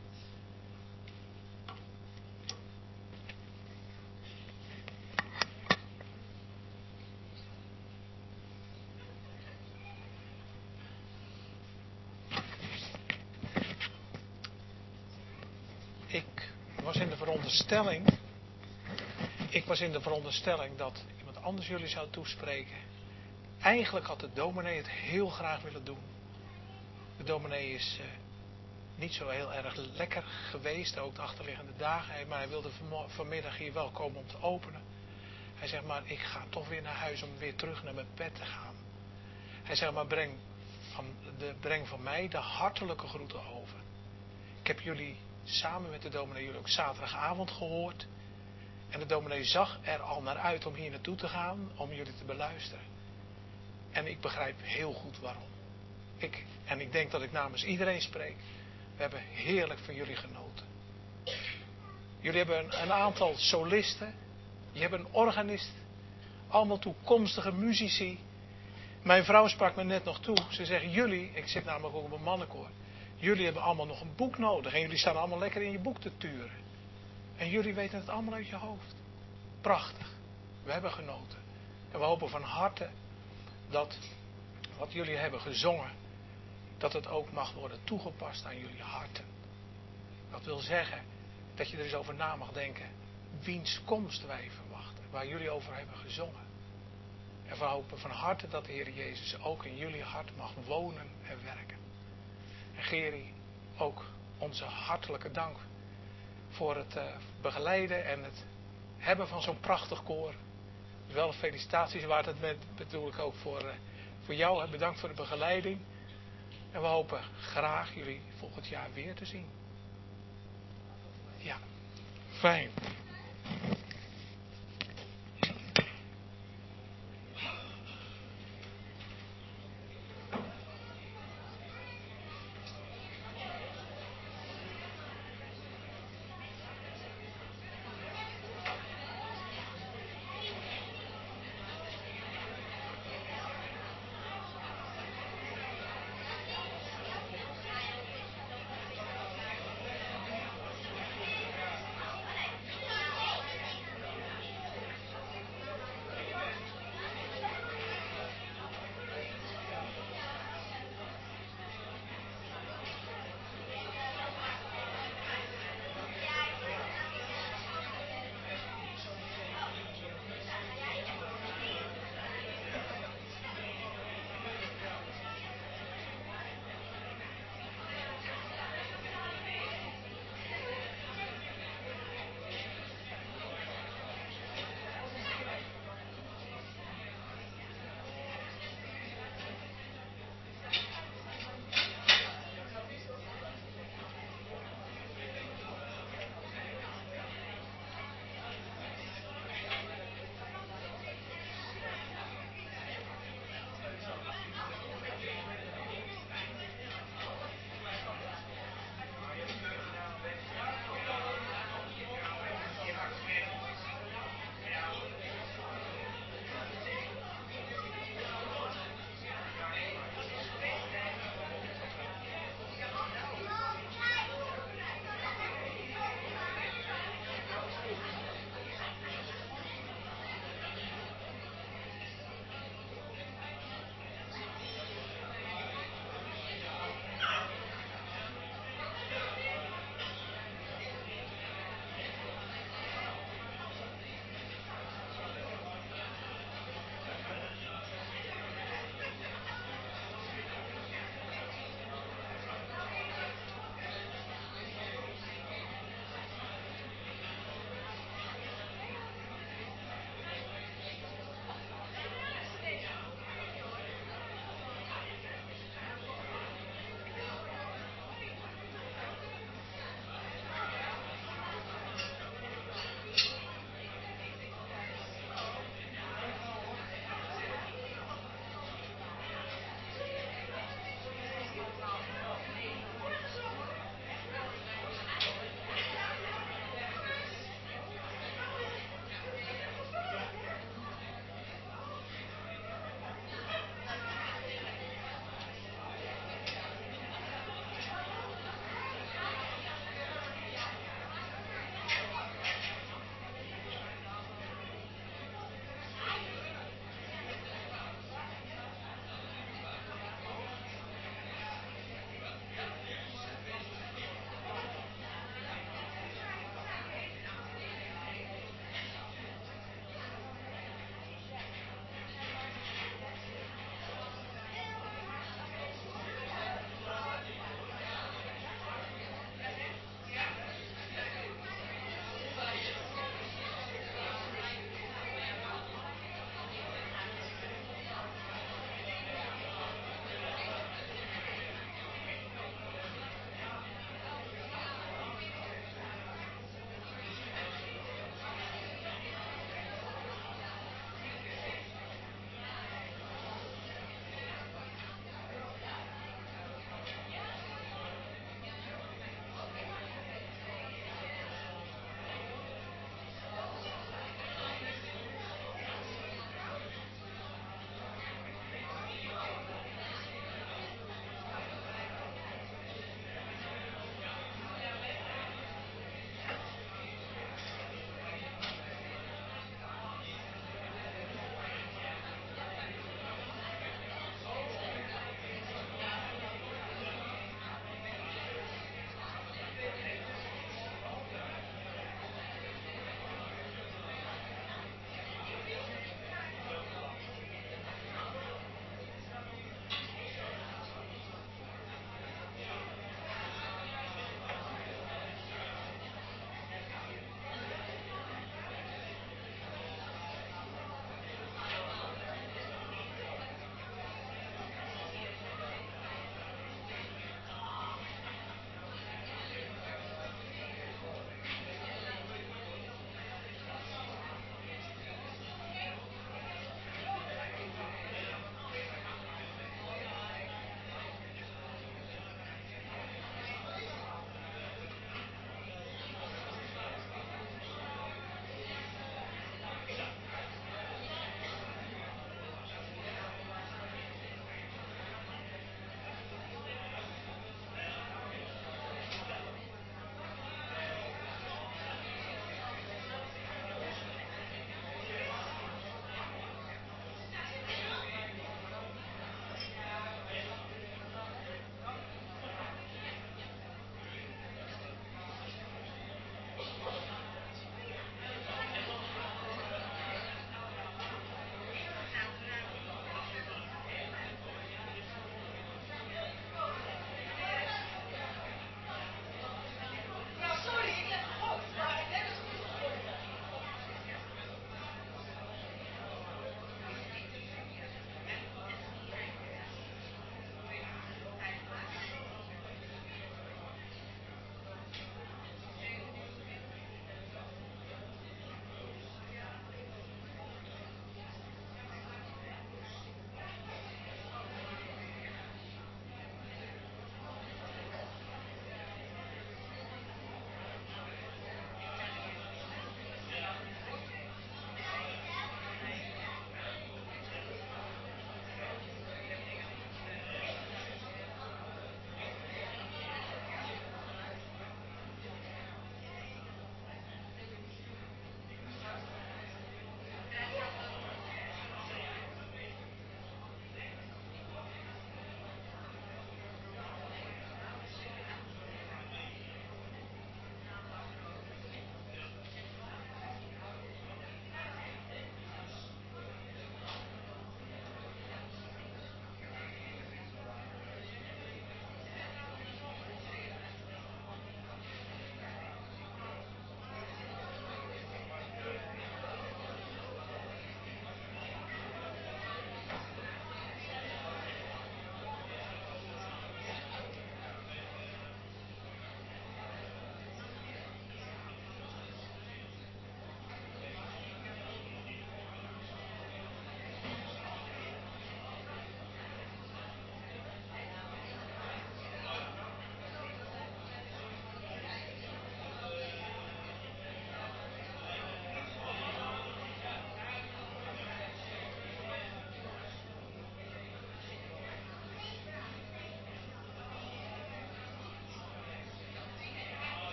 [SPEAKER 4] Ik was in de veronderstelling, ik was in de veronderstelling dat iemand anders jullie zou toespreken. Eigenlijk had de dominee het heel graag willen doen. De dominee is uh, niet zo heel erg lekker geweest, ook de achterliggende dagen. Maar hij wilde vanmiddag hier wel komen om te openen. Hij zegt, maar ik ga toch weer naar huis om weer terug naar mijn bed te gaan. Hij zegt, maar breng van, de, breng van mij de hartelijke groeten over. Ik heb jullie samen met de dominee jullie ook zaterdagavond gehoord. En de dominee zag er al naar uit om hier naartoe te gaan, om jullie te beluisteren. En ik begrijp heel goed waarom. Ik, en ik denk dat ik namens iedereen spreek. We hebben heerlijk van jullie genoten. Jullie hebben een, een aantal solisten. Je hebt een organist. Allemaal toekomstige muzici. Mijn vrouw sprak me net nog toe. Ze zegt, jullie, ik zit namelijk ook op een mannenkoor. Jullie hebben allemaal nog een boek nodig. En jullie staan allemaal lekker in je boek te turen. En jullie weten het allemaal uit je hoofd. Prachtig. We hebben genoten. En we hopen van harte dat wat jullie hebben gezongen, dat het ook mag worden toegepast aan jullie harten. Dat wil zeggen dat je er eens over na mag denken. Wiens komst wij verwachten. Waar jullie over hebben gezongen. En we hopen van harte dat de Heer Jezus ook in jullie hart mag wonen en werken. En Geri, ook onze hartelijke dank voor het uh, begeleiden en het hebben van zo'n prachtig koor. Dus wel felicitaties waard, het met, bedoel ik ook voor, uh, voor jou. Bedankt voor de begeleiding. En we hopen graag jullie volgend jaar weer te zien. Ja, fijn.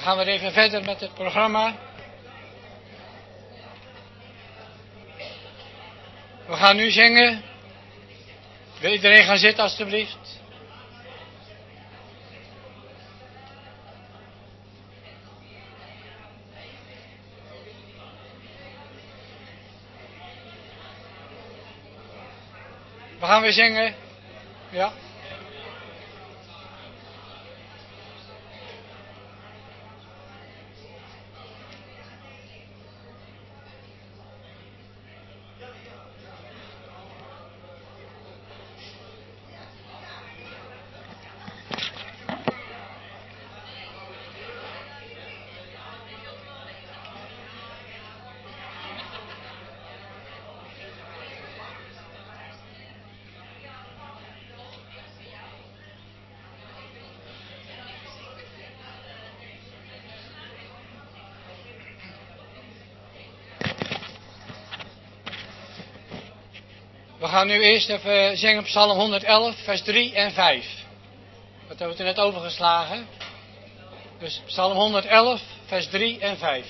[SPEAKER 1] Dan gaan we even verder met het programma. We gaan nu zingen. Wil iedereen gaan zitten alstublieft? We gaan weer zingen. Ja. We gaan nu eerst even zingen Psalm honderdelf, vers drie en vijf. Dat hebben we er net overgeslagen. Dus Psalm honderdelf, vers drie en vijf.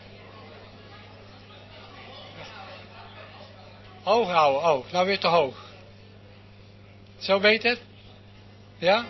[SPEAKER 1] Hoog houden, oh, nou weer te hoog. Zo beter? Ja?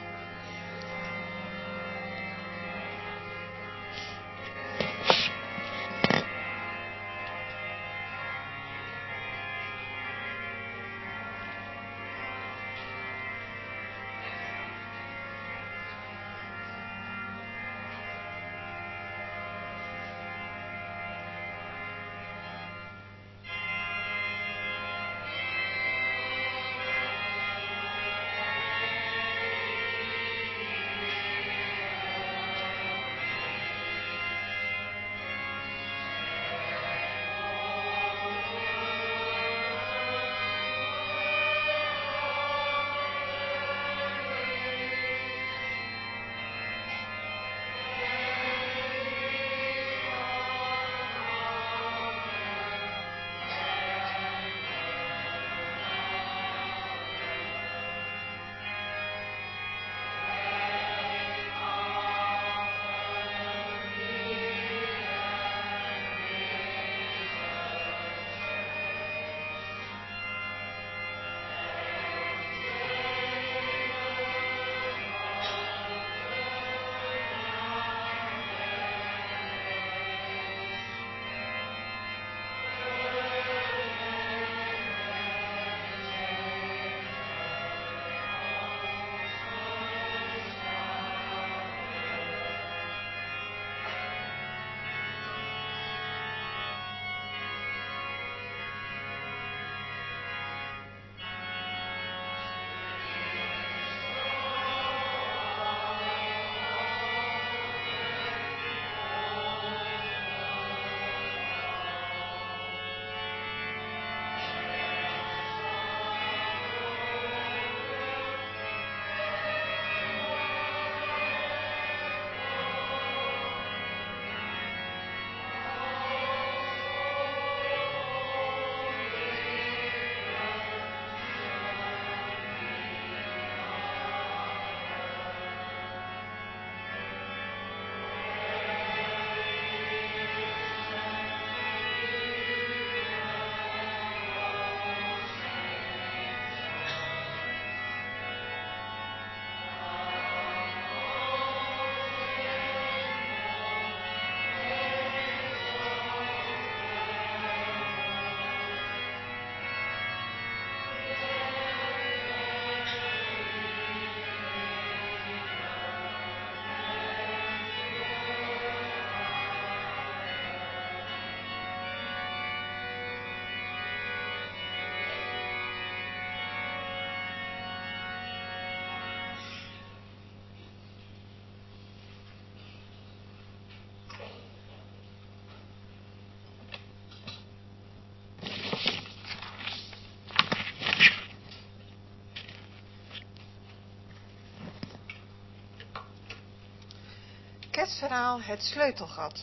[SPEAKER 5] Kerstverhaal Het Sleutelgat.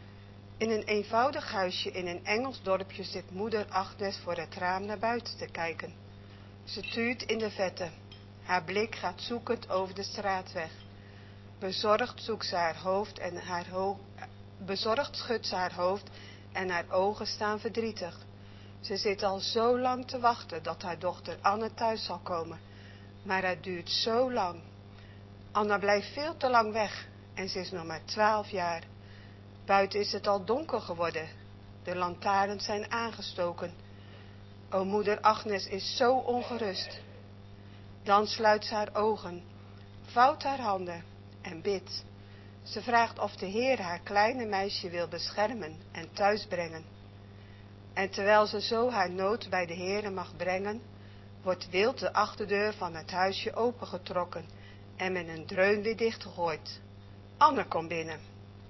[SPEAKER 5] In een eenvoudig huisje in een Engels dorpje zit moeder Agnes voor het raam naar buiten te kijken. Ze tuurt in de vette. Haar blik gaat zoekend over de straatweg. Bezorgd zoekt ze haar hoofd en haar ho- bezorgd schudt ze haar hoofd en haar ogen staan verdrietig. Ze zit al zo lang te wachten dat haar dochter Anne thuis zal komen. Maar het duurt zo lang. Anna blijft veel te lang weg en ze is nog maar twaalf jaar. Buiten is het al donker geworden. De lantaarns zijn aangestoken. O, moeder Agnes is zo ongerust. Dan sluit ze haar ogen, vouwt haar handen en bidt. Ze vraagt of de Heer haar kleine meisje wil beschermen en thuisbrengen. En terwijl ze zo haar nood bij de Heere mag brengen, wordt wild de achterdeur van het huisje opengetrokken en met een dreun weer dichtgegooid. Anne komt binnen.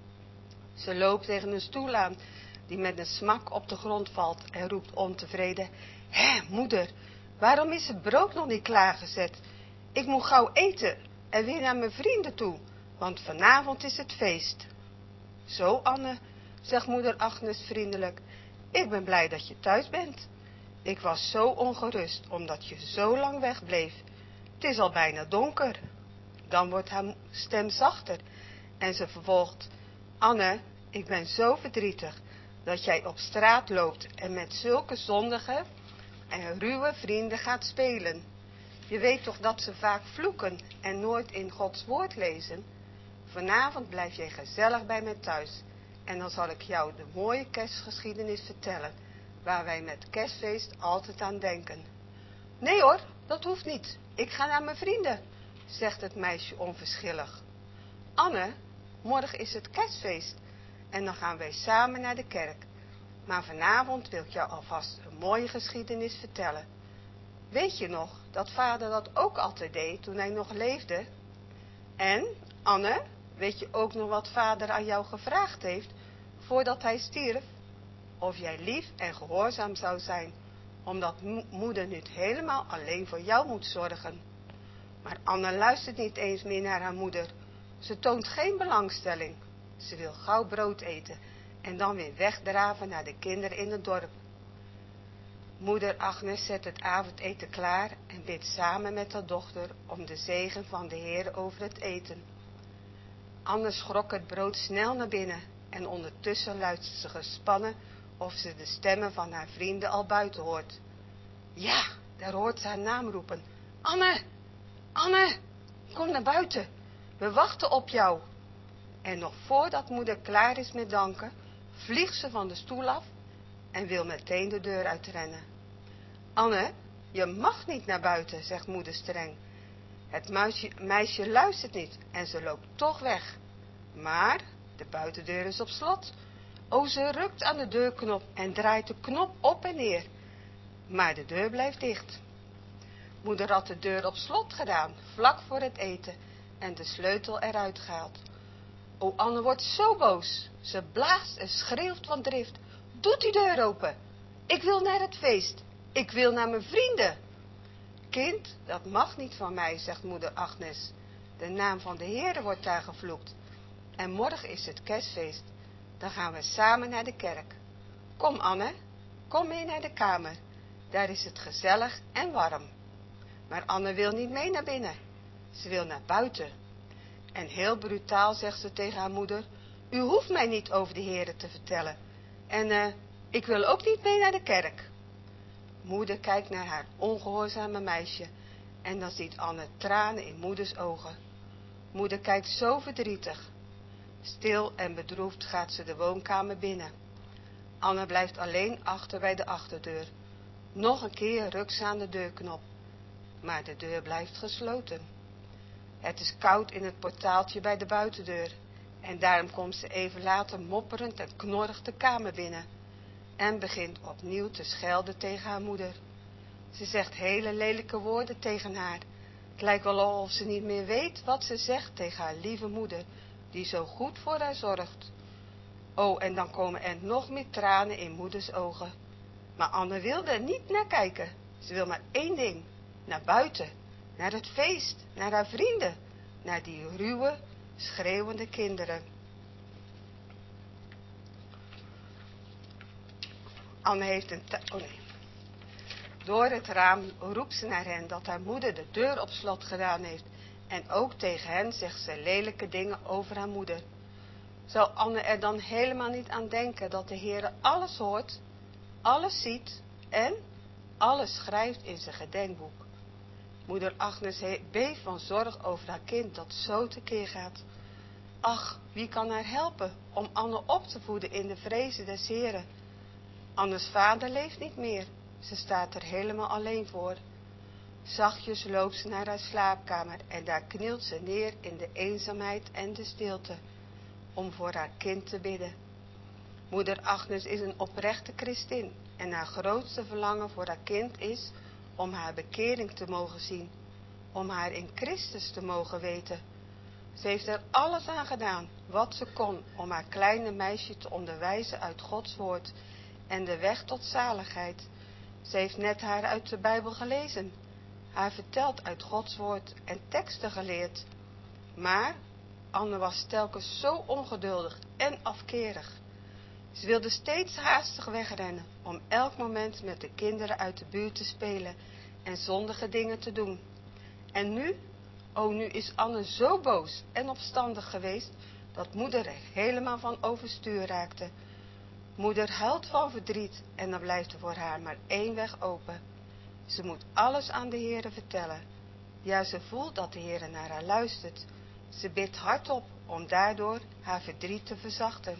[SPEAKER 5] Ze loopt tegen een stoel aan, die met een smak op de grond valt en roept ontevreden: Hé, moeder, waarom is het brood nog niet klaargezet? Ik moet gauw eten en weer naar mijn vrienden toe, want vanavond is het feest. Zo, Anne, zegt moeder Agnes vriendelijk, ik ben blij dat je thuis bent. Ik was zo ongerust, omdat je zo lang wegbleef. Het is al bijna donker. Dan wordt haar stem zachter en ze vervolgt: Anne, ik ben zo verdrietig dat jij op straat loopt en met zulke zondige en ruwe vrienden gaat spelen. Je weet toch dat ze vaak vloeken en nooit in Gods woord lezen? Vanavond blijf jij gezellig bij mij thuis en dan zal ik jou de mooie kerstgeschiedenis vertellen, waar wij met kerstfeest altijd aan denken. Nee hoor, dat hoeft niet. Ik ga naar mijn vrienden, zegt het meisje onverschillig. Anne, morgen is het kerstfeest en dan gaan wij samen naar de kerk. Maar vanavond wil ik jou alvast een mooie geschiedenis vertellen. Weet je nog dat vader dat ook altijd deed toen hij nog leefde? En, Anne, weet je ook nog wat vader aan jou gevraagd heeft voordat hij stierf? Of jij lief en gehoorzaam zou zijn, omdat mo- moeder nu helemaal alleen voor jou moet zorgen. Maar Anne luistert niet eens meer naar haar moeder. Ze toont geen belangstelling. Ze wil gauw brood eten en dan weer wegdraven naar de kinderen in het dorp. Moeder Agnes zet het avondeten klaar en bidt samen met haar dochter om de zegen van de Heer over het eten. Anne schrok het brood snel naar binnen en ondertussen luistert ze gespannen of ze de stemmen van haar vrienden al buiten hoort. Ja, daar hoort ze haar naam roepen. Anne, Anne, kom naar buiten. We wachten op jou. En nog voordat moeder klaar is met danken, vliegt ze van de stoel af en wil meteen de deur uitrennen. Anne, je mag niet naar buiten, zegt moeder streng. Het muisje, meisje luistert niet en ze loopt toch weg. Maar de buitendeur is op slot. O, ze rukt aan de deurknop en draait de knop op en neer. Maar de deur blijft dicht. Moeder had de deur op slot gedaan, vlak voor het eten, en de sleutel eruit gehaald. O, Anne wordt zo boos. Ze blaast en schreeuwt van drift. Doet die deur open. Ik wil naar het feest. Ik wil naar mijn vrienden. Kind, dat mag niet van mij, zegt moeder Agnes. De naam van de Heere wordt daar gevloekt. En morgen is het kerstfeest. Dan gaan we samen naar de kerk. Kom, Anne, kom mee naar de kamer. Daar is het gezellig en warm. Maar Anne wil niet mee naar binnen. Ze wil naar buiten. En heel brutaal zegt ze tegen haar moeder: U hoeft mij niet over de Heere te vertellen. En uh, ik wil ook niet mee naar de kerk. Moeder kijkt naar haar ongehoorzame meisje en dan ziet Anne tranen in moeders ogen. Moeder kijkt zo verdrietig. Stil en bedroefd gaat ze de woonkamer binnen. Anne blijft alleen achter bij de achterdeur. Nog een keer rukt ze aan de deurknop. Maar de deur blijft gesloten. Het is koud in het portaaltje bij de buitendeur. En daarom komt ze even later mopperend en knorrig de kamer binnen. En begint opnieuw te schelden tegen haar moeder. Ze zegt hele lelijke woorden tegen haar. Het lijkt wel of ze niet meer weet wat ze zegt tegen haar lieve moeder, die zo goed voor haar zorgt. Oh, en dan komen er nog meer tranen in moeders ogen. Maar Anne wilde er niet naar kijken. Ze wil maar één ding. Naar buiten. Naar het feest. Naar haar vrienden. Naar die ruwe, schreeuwende kinderen. Anne heeft een... Oh nee. Door het raam roept ze naar hen dat haar moeder de deur op slot gedaan heeft En ook tegen hen zegt ze lelijke dingen over haar moeder. Zou Anne er dan helemaal niet aan denken dat de Heere alles hoort, alles ziet en alles schrijft in zijn gedenkboek? Moeder Agnes beeft van zorg over haar kind dat zo tekeer gaat. Ach, wie kan haar helpen om Anne op te voeden in de vrezen des Heren? Annes vader leeft niet meer, ze staat er helemaal alleen voor. Zachtjes loopt ze naar haar slaapkamer en daar knielt ze neer in de eenzaamheid en de stilte, om voor haar kind te bidden. Moeder Agnes is een oprechte christin en haar grootste verlangen voor haar kind is om haar bekering te mogen zien, om haar in Christus te mogen weten. Ze heeft er alles aan gedaan wat ze kon om haar kleine meisje te onderwijzen uit Gods woord en de weg tot zaligheid. Ze heeft net haar uit de Bijbel gelezen, haar verteld uit Gods woord en teksten geleerd. Maar Anne was telkens zo ongeduldig en afkerig. Ze wilde steeds haastig wegrennen om elk moment met de kinderen uit de buurt te spelen en zondige dingen te doen. En nu, oh nu is Anne zo boos en opstandig geweest dat moeder er helemaal van overstuur raakte. Moeder huilt van verdriet en dan blijft er voor haar maar één weg open. Ze moet alles aan de Heere vertellen. Ja, ze voelt dat de Heere naar haar luistert. Ze bidt hardop om daardoor haar verdriet te verzachten.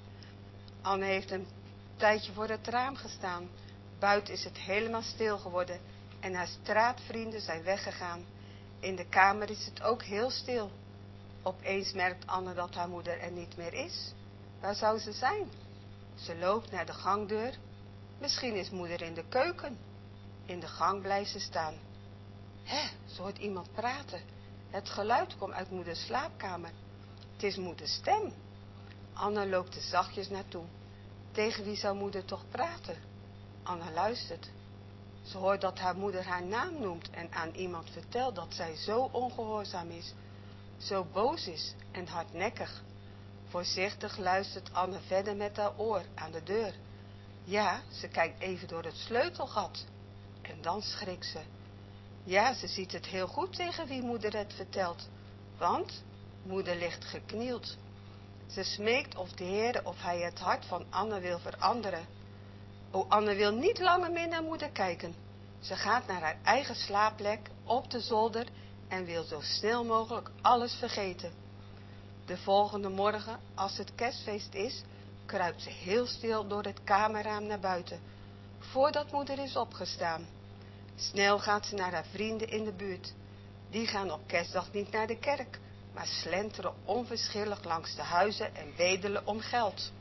[SPEAKER 5] Anne heeft een tijdje voor het raam gestaan. Buiten is het helemaal stil geworden en haar straatvrienden zijn weggegaan. In de kamer is het ook heel stil. Opeens merkt Anne dat haar moeder er niet meer is. Waar zou ze zijn? Ze loopt naar de gangdeur. Misschien is moeder in de keuken. In de gang blijft ze staan. Hé, ze hoort iemand praten. Het geluid komt uit moeders slaapkamer. Het is moeders stem. Anne loopt er zachtjes naartoe. Tegen wie zou moeder toch praten? Anne luistert. Ze hoort dat haar moeder haar naam noemt en aan iemand vertelt dat zij zo ongehoorzaam is, zo boos is en hardnekkig. Voorzichtig luistert Anne verder met haar oor aan de deur. Ja, ze kijkt even door het sleutelgat. En dan schrikt ze. Ja, ze ziet het heel goed tegen wie moeder het vertelt. Want moeder ligt geknield. Ze smeekt of de Heere of hij het hart van Anne wil veranderen. O, Anne wil niet langer meer naar moeder kijken. Ze gaat naar haar eigen slaapplek op de zolder en wil zo snel mogelijk alles vergeten. De volgende morgen, als het kerstfeest is, kruipt ze heel stil door het kamerraam naar buiten, voordat moeder is opgestaan. Snel gaat ze naar haar vrienden in de buurt. Die gaan op kerstdag niet naar de kerk, maar slenteren onverschillig langs de huizen en bedelen om geld.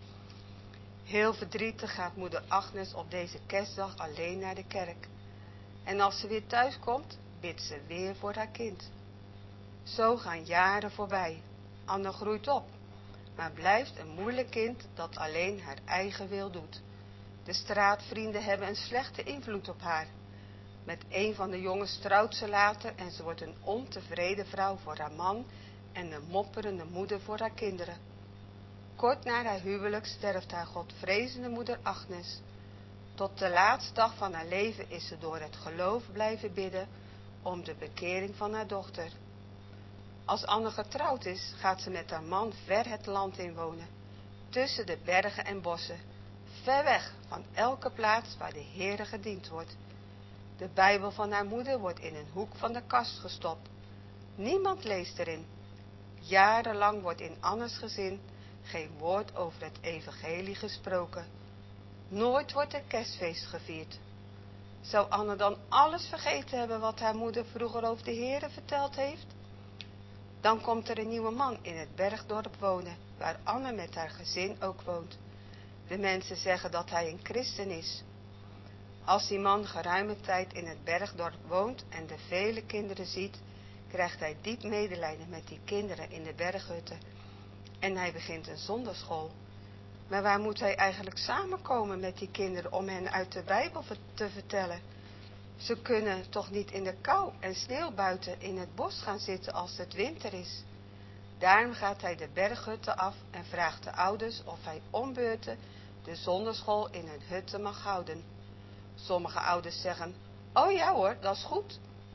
[SPEAKER 5] Heel verdrietig gaat moeder Agnes op deze kerstdag alleen naar de kerk. En als ze weer thuis komt, bidt ze weer voor haar kind. Zo gaan jaren voorbij. Anne groeit op, maar blijft een moeilijk kind dat alleen haar eigen wil doet. De straatvrienden hebben een slechte invloed op haar. Met een van de jongens trouwt ze later en ze wordt een ontevreden vrouw voor haar man en een mopperende moeder voor haar kinderen. Kort na haar huwelijk sterft haar godvrezende moeder Agnes. Tot de laatste dag van haar leven is ze door het geloof blijven bidden om de bekering van haar dochter. Als Anne getrouwd is, gaat ze met haar man ver het land in wonen, tussen de bergen en bossen, ver weg van elke plaats waar de Heere gediend wordt. De Bijbel van haar moeder wordt in een hoek van de kast gestopt. Niemand leest erin. Jarenlang wordt in Annes gezin geen woord over het evangelie gesproken. Nooit wordt er kerstfeest gevierd. Zou Anne dan alles vergeten hebben wat haar moeder vroeger over de Heere verteld heeft? Dan komt er een nieuwe man in het bergdorp wonen, waar Anne met haar gezin ook woont. De mensen zeggen dat hij een christen is. Als die man geruime tijd in het bergdorp woont en de vele kinderen ziet, krijgt hij diep medelijden met die kinderen in de berghutten. En hij begint een zondagschool. Maar waar moet hij eigenlijk samenkomen met die kinderen om hen uit de Bijbel te vertellen? Ze kunnen toch niet in de kou en sneeuw buiten in het bos gaan zitten als het winter is. Daarom gaat hij de berghutten af en vraagt de ouders of hij om beurten de zondagschool in hun hutten mag houden. Sommige ouders zeggen, oh ja hoor, dat is goed.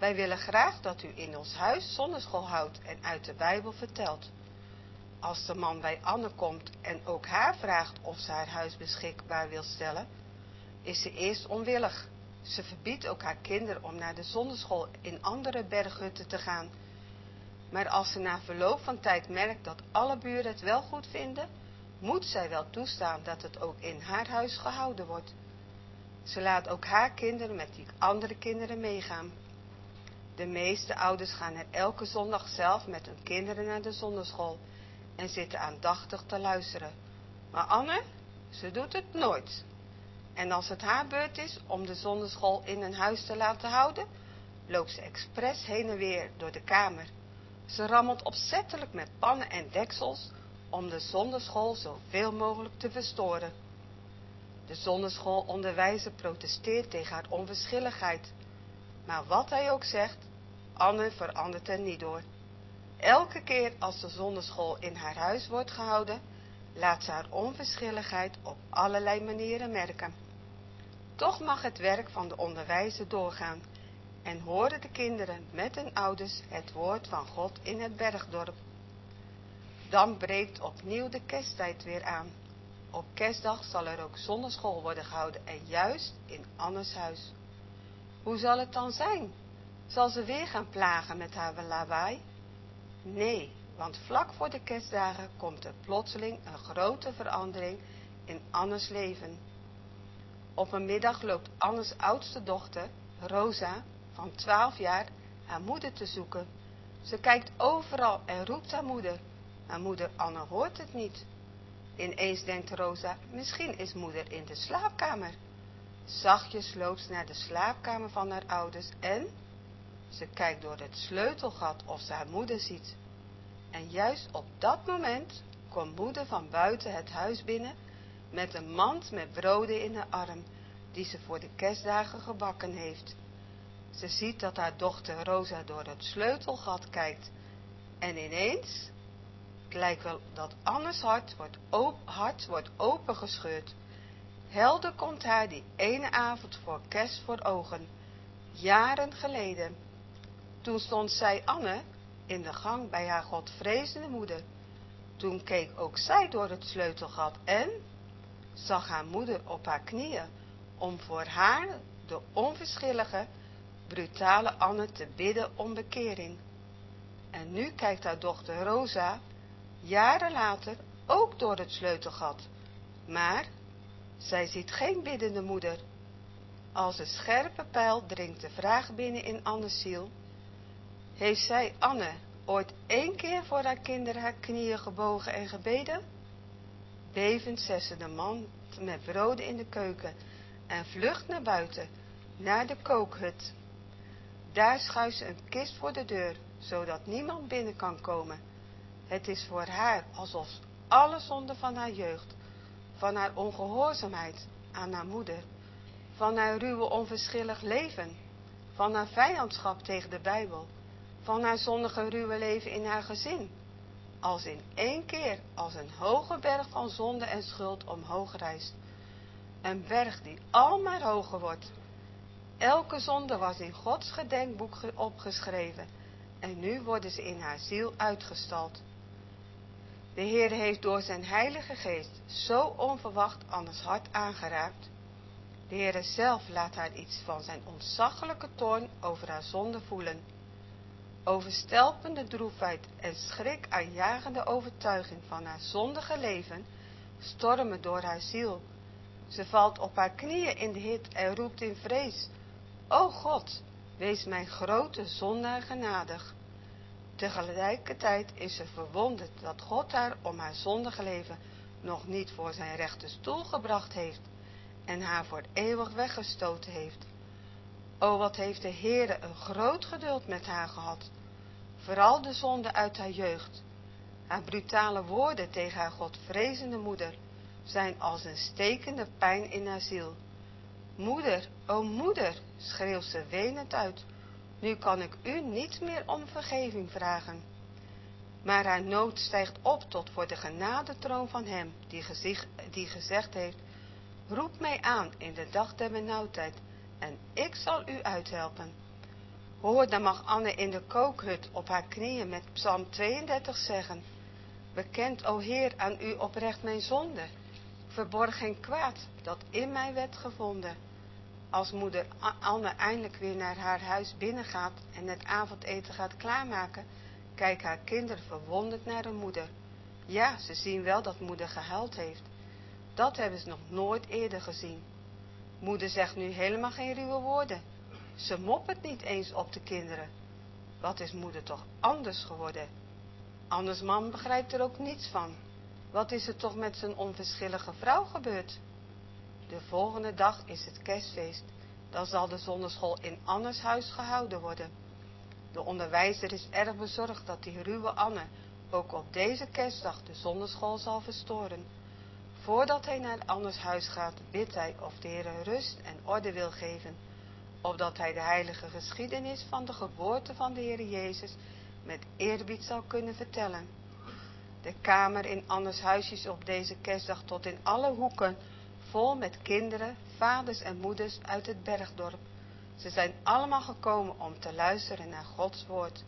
[SPEAKER 5] wij willen graag dat u in ons huis zonneschool houdt en uit de Bijbel vertelt. Als de man bij Anne komt en ook haar vraagt of ze haar huis beschikbaar wil stellen, is ze eerst onwillig. Ze verbiedt ook haar kinderen om naar de zonneschool in andere berghutten te gaan. Maar als ze na verloop van tijd merkt dat alle buren het wel goed vinden, moet zij wel toestaan dat het ook in haar huis gehouden wordt. Ze laat ook haar kinderen met die andere kinderen meegaan. De meeste ouders gaan er elke zondag zelf met hun kinderen naar de zonneschool en zitten aandachtig te luisteren. Maar Anne, ze doet het nooit. En als het haar beurt is om de zonneschool in een huis te laten houden, loopt ze expres heen en weer door de kamer. Ze rammelt opzettelijk met pannen en deksels om de zonneschool zoveel mogelijk te verstoren. De zonneschoolonderwijzer protesteert tegen haar onverschilligheid. Maar wat hij ook zegt, Anne verandert er niet door. Elke keer als de zonneschool in haar huis wordt gehouden, laat ze haar onverschilligheid op allerlei manieren merken. Toch mag het werk van de onderwijzer doorgaan en horen de kinderen met hun ouders het woord van God in het bergdorp. Dan breekt opnieuw de kersttijd weer aan. Op kerstdag zal er ook zonneschool worden gehouden en juist in Annes huis. Hoe zal het dan zijn? Zal ze weer gaan plagen met haar lawaai? Nee, want vlak voor de kerstdagen komt er plotseling een grote verandering in Annes leven. Op een middag loopt Annes oudste dochter, Rosa, van twaalf jaar, haar moeder te zoeken. Ze kijkt overal en roept haar moeder, maar moeder Anne hoort het niet. Ineens denkt Rosa, misschien is moeder in de slaapkamer. Zachtjes loopt ze naar de slaapkamer van haar ouders en ze kijkt door het sleutelgat of ze haar moeder ziet. En juist op dat moment komt moeder van buiten het huis binnen met een mand met broden in haar arm, die ze voor de kerstdagen gebakken heeft. Ze ziet dat haar dochter Rosa door het sleutelgat kijkt en ineens, het lijkt wel dat Annes hart wordt, op, hart wordt opengescheurd. Helder komt haar die ene avond voor kerst voor ogen, jaren geleden. Toen stond zij, Anne, in de gang bij haar godvrezende moeder. Toen keek ook zij door het sleutelgat en zag haar moeder op haar knieën om voor haar, de onverschillige, brutale Anne, te bidden om bekering. En nu kijkt haar dochter Rosa, jaren later, ook door het sleutelgat. Maar zij ziet geen biddende moeder. Als een scherpe pijl dringt de vraag binnen in Annes ziel. Heeft zij, Anne, ooit één keer voor haar kinderen haar knieën gebogen en gebeden? Bevend zet ze de mand met broden in de keuken en vlucht naar buiten, naar de kookhut. Daar schuift ze een kist voor de deur, zodat niemand binnen kan komen. Het is voor haar alsof alle zonden van haar jeugd, van haar ongehoorzaamheid aan haar moeder, van haar ruwe onverschillig leven, van haar vijandschap tegen de Bijbel, van haar zondige ruwe leven in haar gezin, als in één keer als een hoge berg van zonde en schuld omhoog rijst. Een berg die al maar hoger wordt. Elke zonde was in Gods gedenkboek opgeschreven en nu worden ze in haar ziel uitgestald. De Heer heeft door zijn Heilige Geest zo onverwacht Annes hart aangeraakt. De Heer zelf laat haar iets van zijn ontzaglijke toorn over haar zonde voelen. Overstelpende droefheid en schrikaanjagende overtuiging van haar zondige leven stormen door haar ziel. Ze valt op haar knieën in de hit en roept in vrees: O God, wees mijn grote zondaar genadig. Tegelijkertijd is ze verwonderd dat God haar om haar zondige leven nog niet voor zijn rechte stoel gebracht heeft en haar voor eeuwig weggestoten heeft. O, wat heeft de Heere een groot geduld met haar gehad, vooral de zonde uit haar jeugd. Haar brutale woorden tegen haar godvrezende moeder zijn als een stekende pijn in haar ziel. Moeder, o moeder, schreeuwt ze wenend uit, nu kan ik u niet meer om vergeving vragen. Maar haar nood stijgt op tot voor de genadetroon van hem, die, gezicht, die gezegd heeft: roep mij aan in de dag der benauwdheid, en ik zal u uithelpen. Hoor, dan mag Anne in de kookhut op haar knieën met Psalm tweeëndertig zeggen. Bekend, o Heer, aan u oprecht mijn zonde. Verborg geen kwaad dat in mij werd gevonden. Als moeder Anne eindelijk weer naar haar huis binnengaat en het avondeten gaat klaarmaken, kijken haar kinderen verwonderd naar hun moeder. Ja, ze zien wel dat moeder gehuild heeft. Dat hebben ze nog nooit eerder gezien. Moeder zegt nu helemaal geen ruwe woorden. Ze moppert niet eens op de kinderen. Wat is moeder toch anders geworden? Anne's man begrijpt er ook niets van. Wat is er toch met zijn onverschillige vrouw gebeurd? De volgende dag is het kerstfeest. Dan zal de zonneschool in Anne's huis gehouden worden. De onderwijzer is erg bezorgd dat die ruwe Anne ook op deze kerstdag de zonneschool zal verstoren. Voordat hij naar Anne's huis gaat, bidt hij of de Heer rust en orde wil geven, opdat hij de heilige geschiedenis van de geboorte van de Heer Jezus met eerbied zal kunnen vertellen. De kamer in Anne's huis is op deze kerstdag tot in alle hoeken vol met kinderen, vaders en moeders uit het bergdorp. Ze zijn allemaal gekomen om te luisteren naar Gods woord.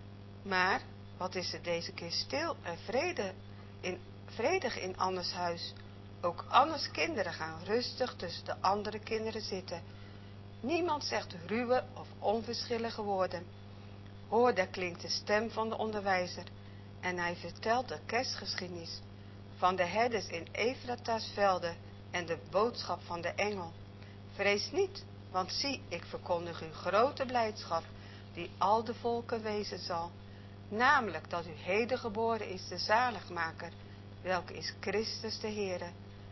[SPEAKER 5] Maar wat is er deze keer stil en vrede in, vredig in Anne's huis. Ook Anne's kinderen gaan rustig tussen de andere kinderen zitten. Niemand zegt ruwe of onverschillige woorden. Hoor, daar klinkt de stem van de onderwijzer. En hij vertelt de kerstgeschiedenis van de herders in Efrata's velden en de boodschap van de engel. Vrees niet, want zie, ik verkondig u grote blijdschap, die al de volken wezen zal. Namelijk dat u heden geboren is de zaligmaker, welke is Christus de Heere.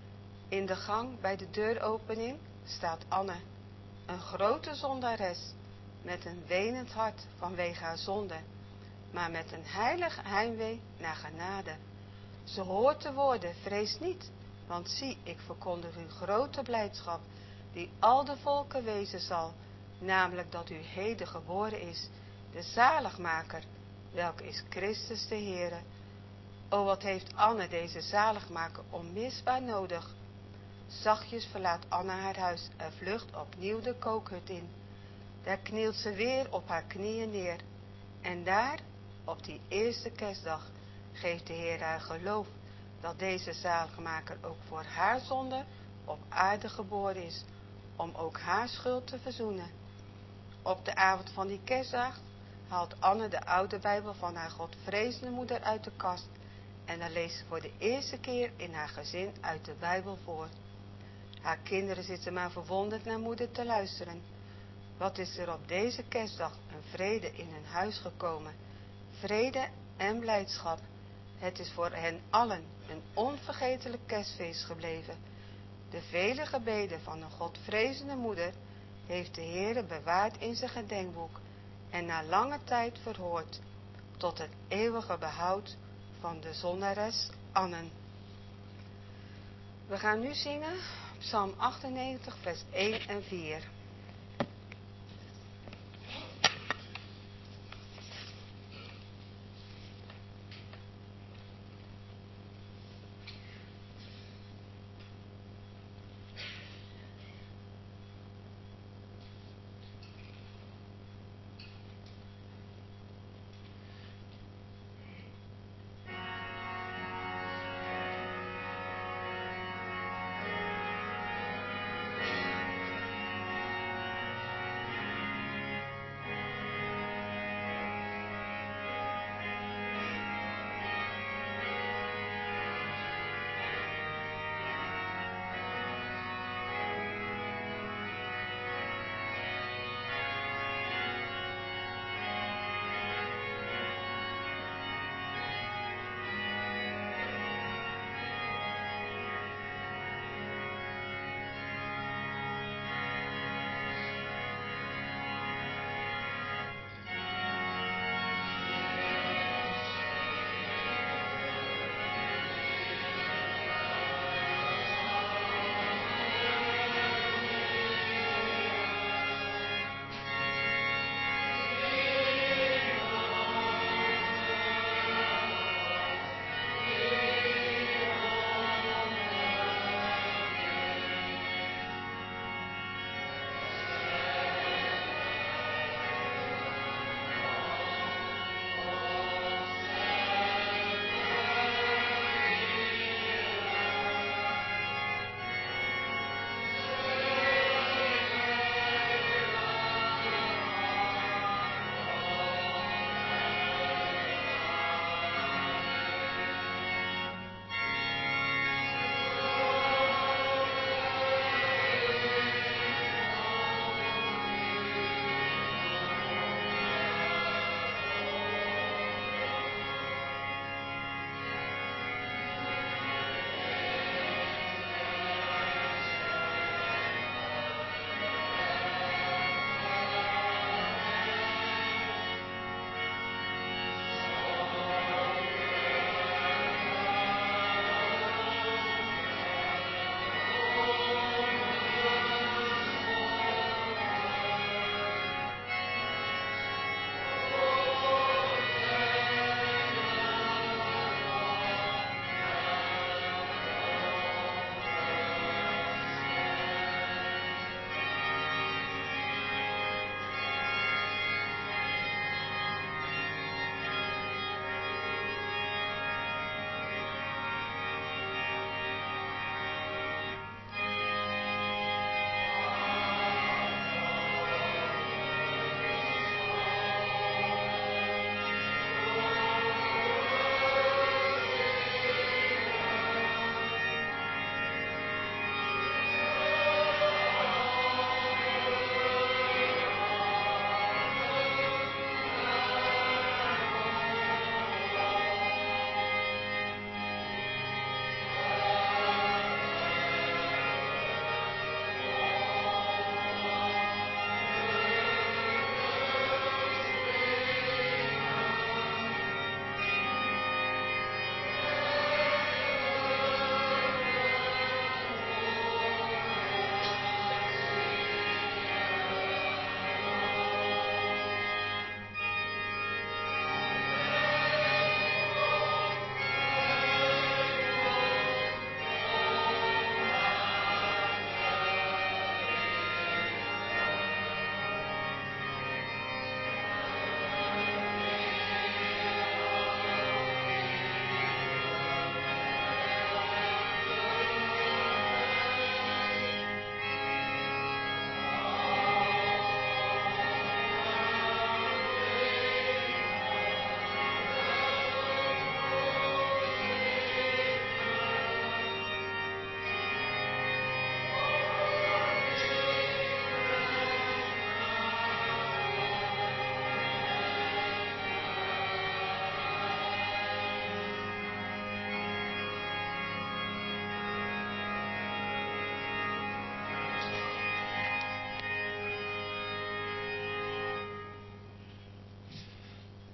[SPEAKER 5] In de gang bij de deuropening staat Anne, een grote zondares, met een wenend hart vanwege haar zonde, maar met een heilig heimwee naar genade. Ze hoort de woorden, vrees niet, want zie, ik verkondig u grote blijdschap, die al de volken wezen zal, namelijk dat u heden geboren is, de zaligmaker, welke is Christus de Heere. O, wat heeft Anne deze zaligmaker onmisbaar nodig. Zachtjes verlaat Anne haar huis en vlucht opnieuw de kookhut in. Daar knielt ze weer op haar knieën neer. En daar, op die eerste kerstdag, geeft de Heer haar geloof dat deze zaligmaker ook voor haar zonde op aarde geboren is, om ook haar schuld te verzoenen. Op de avond van die kerstdag haalt Anne de oude Bijbel van haar godvrezende moeder uit de kast en dan leest ze voor de eerste keer in haar gezin uit de Bijbel voor. Haar kinderen zitten maar verwonderd naar moeder te luisteren. Wat is er op deze kerstdag een vrede in hun huis gekomen? Vrede en blijdschap. Het is voor hen allen een onvergetelijk kerstfeest gebleven. De vele gebeden van een godvrezende moeder heeft de Heere bewaard in zijn gedenkboek en na lange tijd verhoord, tot het eeuwige behoud van de zondares Anne. We gaan nu zingen Psalm achtennegentig, vers één en vier.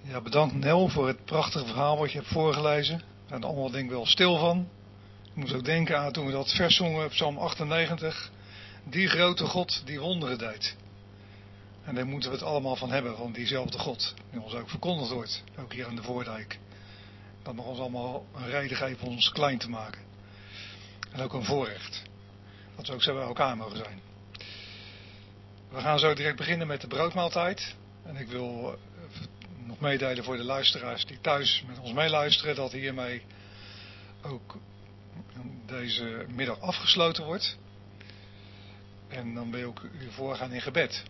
[SPEAKER 6] Ja, bedankt Nel voor het prachtige verhaal wat je hebt voorgelezen. Daar zijn er allemaal denk ik wel stil van. Ik moet ook denken aan toen we dat vers zongen op Psalm achtennegentig. Die grote God die wonderen deed. En daar moeten we het allemaal van hebben, van diezelfde God. Die ons ook verkondigd wordt, ook hier aan de Voordijk. Dat mag ons allemaal een reden geven om ons klein te maken. En ook een voorrecht. Dat we ook zo bij elkaar mogen zijn. We gaan zo direct beginnen met de broodmaaltijd. En ik wil nog meedelen voor de luisteraars die thuis met ons meeluisteren, dat hiermee ook deze middag afgesloten wordt. En dan wil ik u voorgaan in gebed.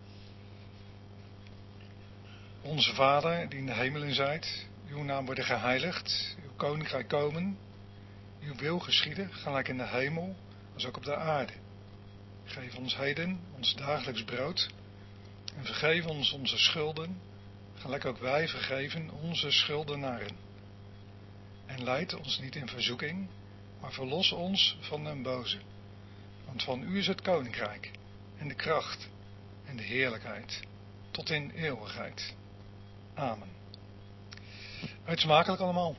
[SPEAKER 6] Onze Vader, die in de hemelen zijt, uw naam worden geheiligd, uw koninkrijk komen, uw wil geschieden, gelijk in de hemel, als ook op de aarde. Geef ons heden ons dagelijks brood en vergeef ons onze schulden, gelijk ook wij vergeven onze schuldenaren. En leid ons niet in verzoeking, maar verlos ons van den boze. Want van u is het koninkrijk en de kracht en de heerlijkheid tot in eeuwigheid. Amen. Eet smakelijk allemaal.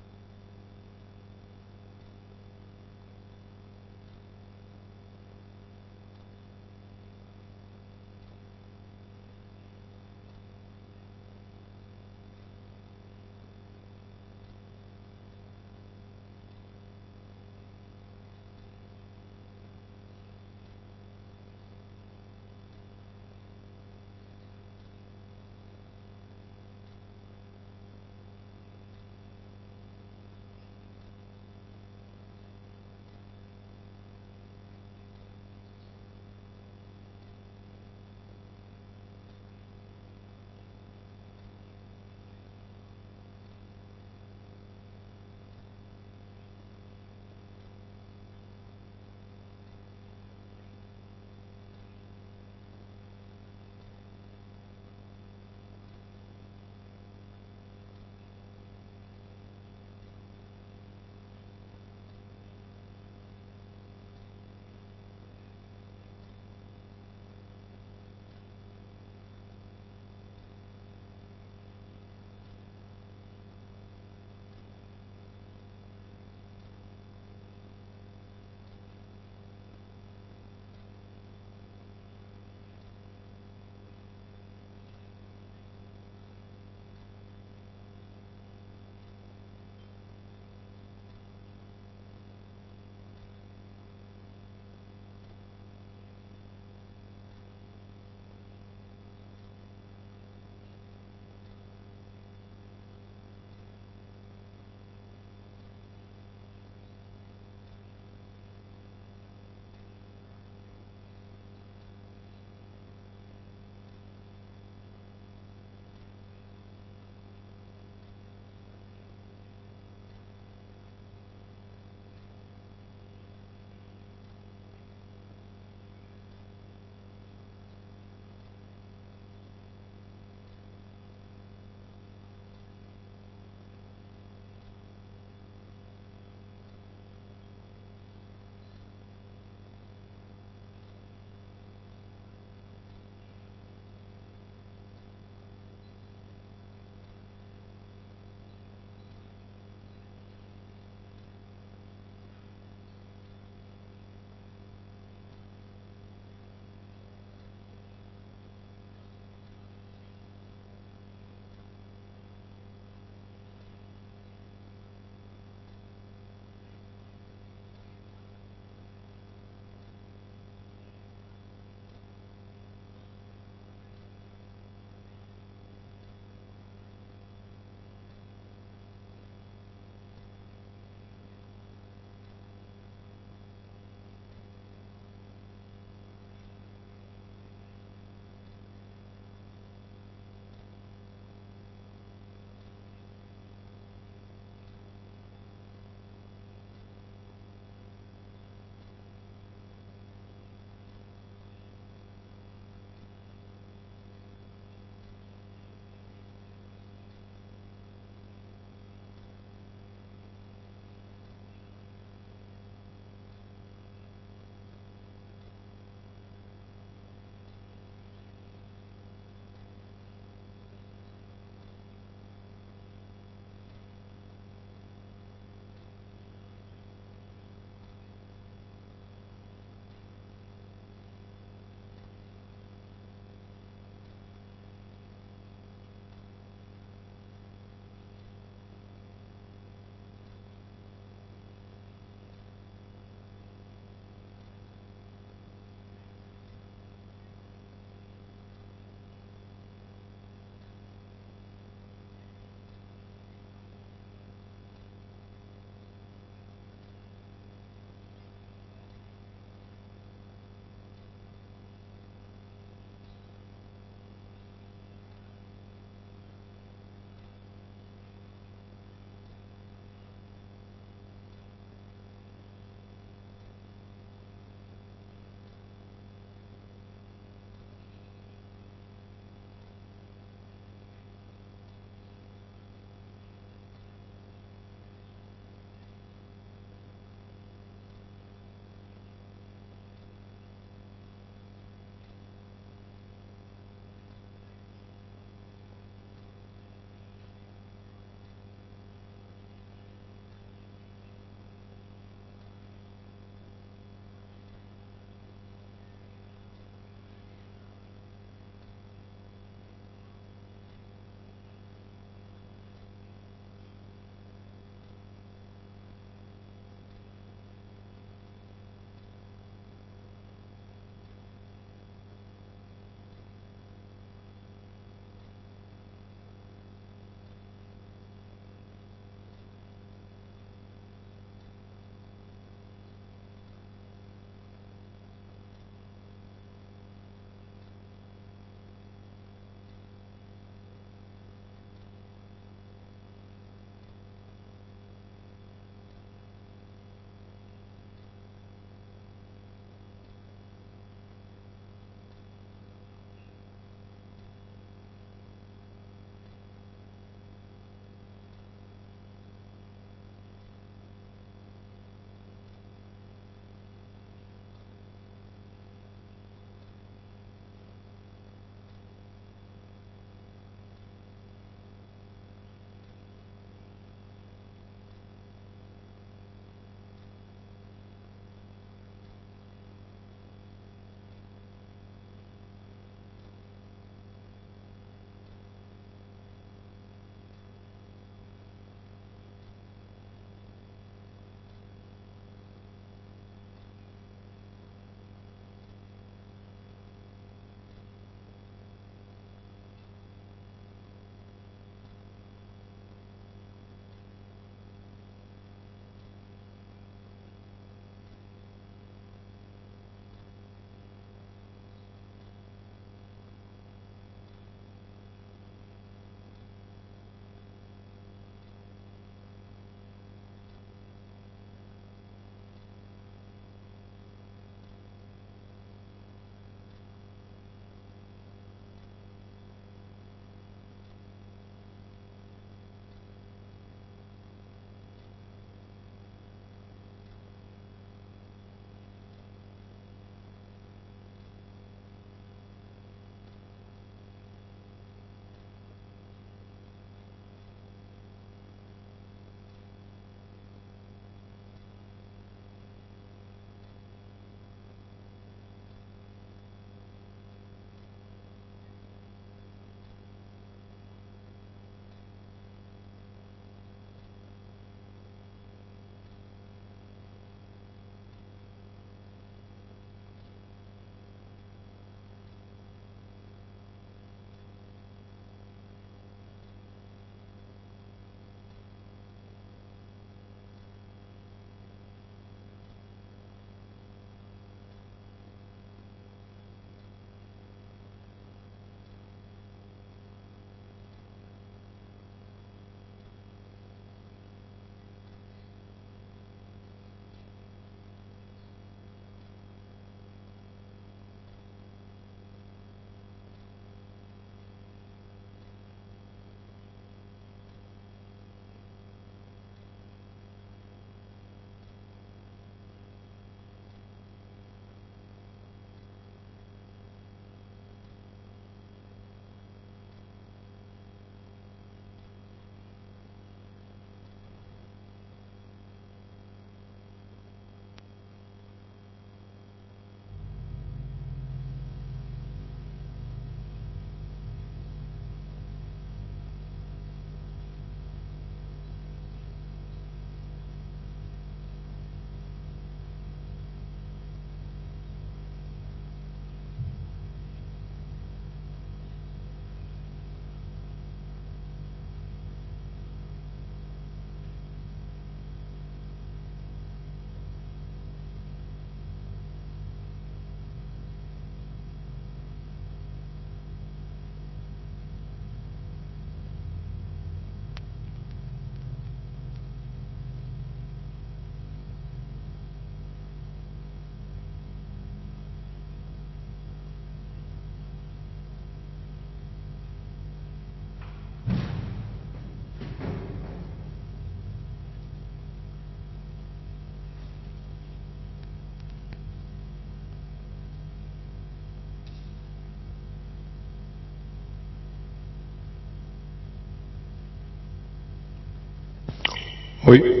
[SPEAKER 7] Hoi.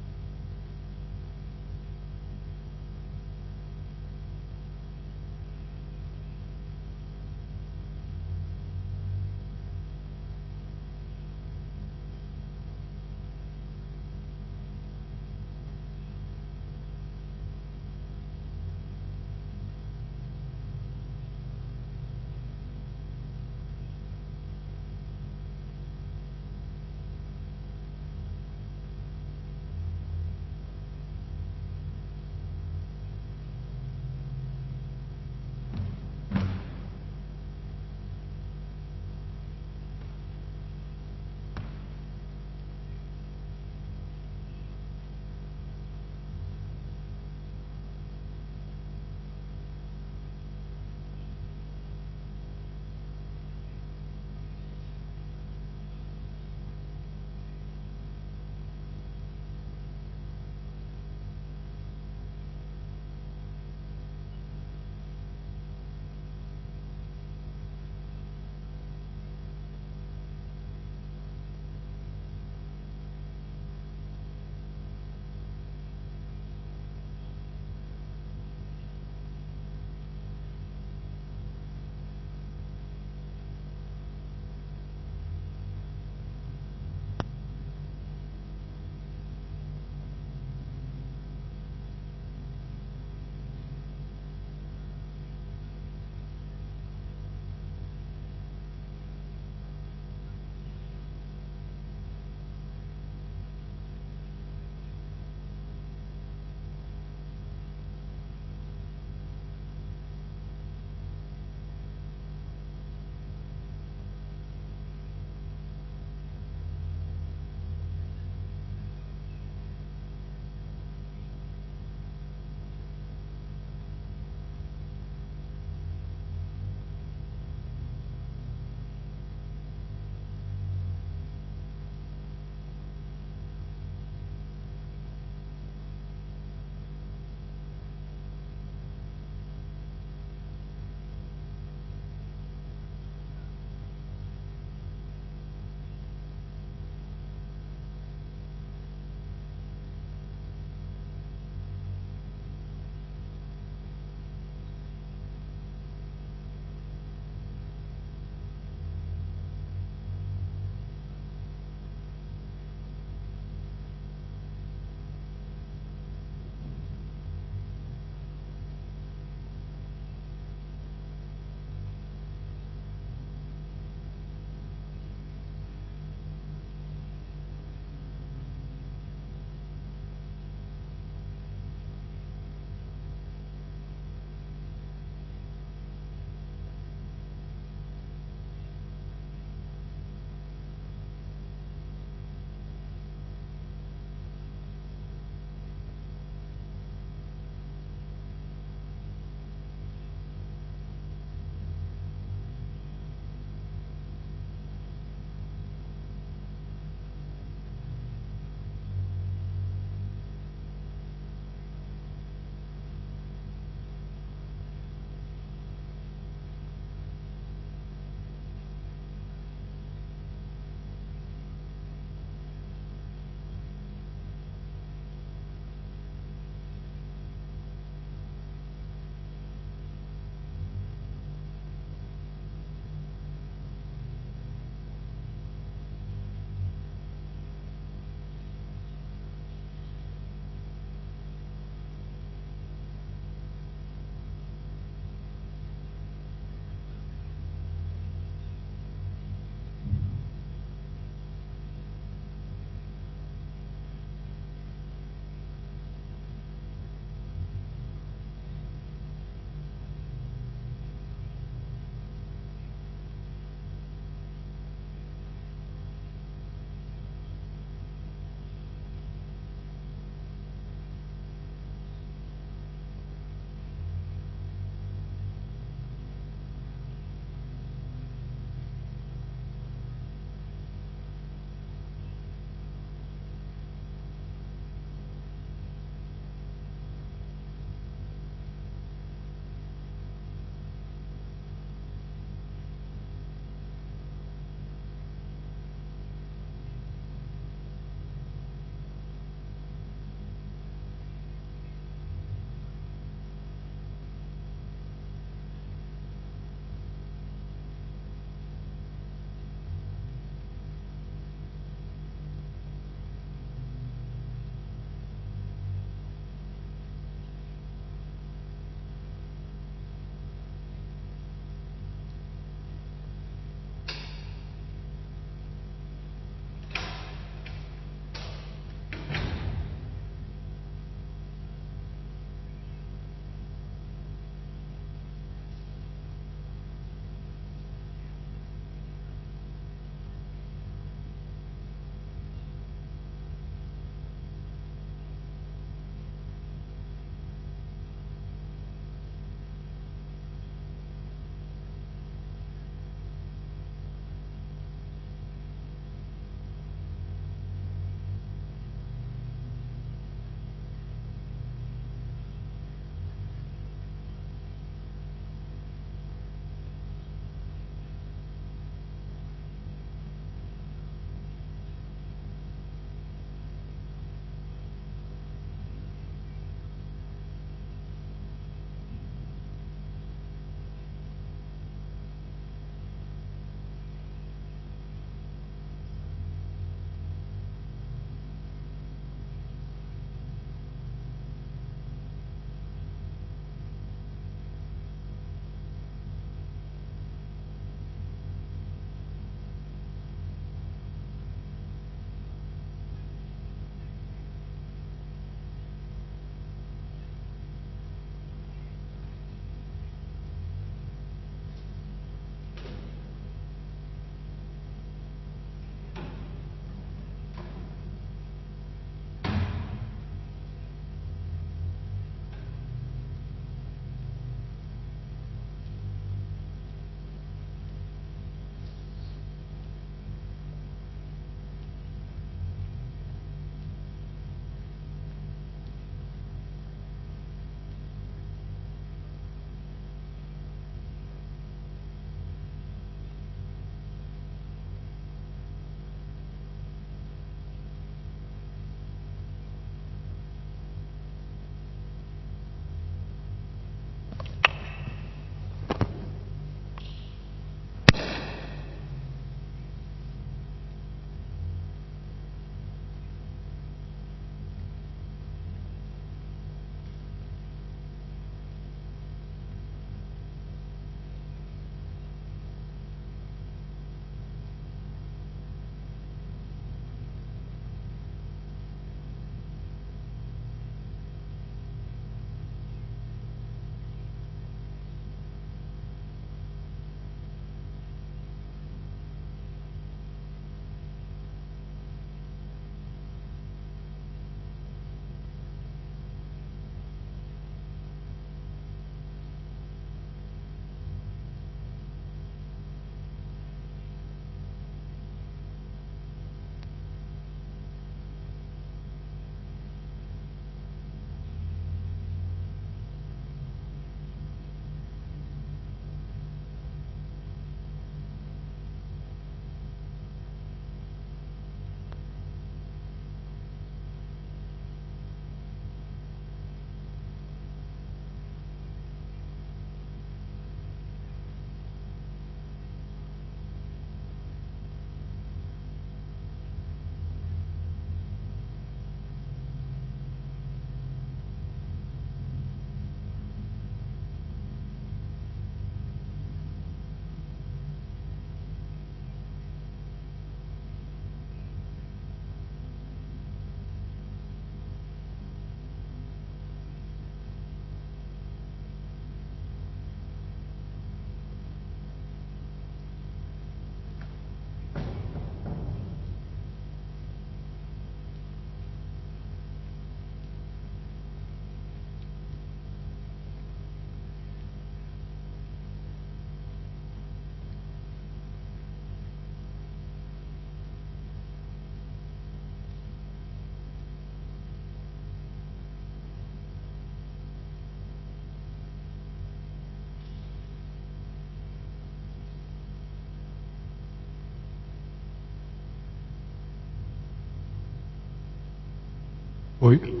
[SPEAKER 7] Hoi.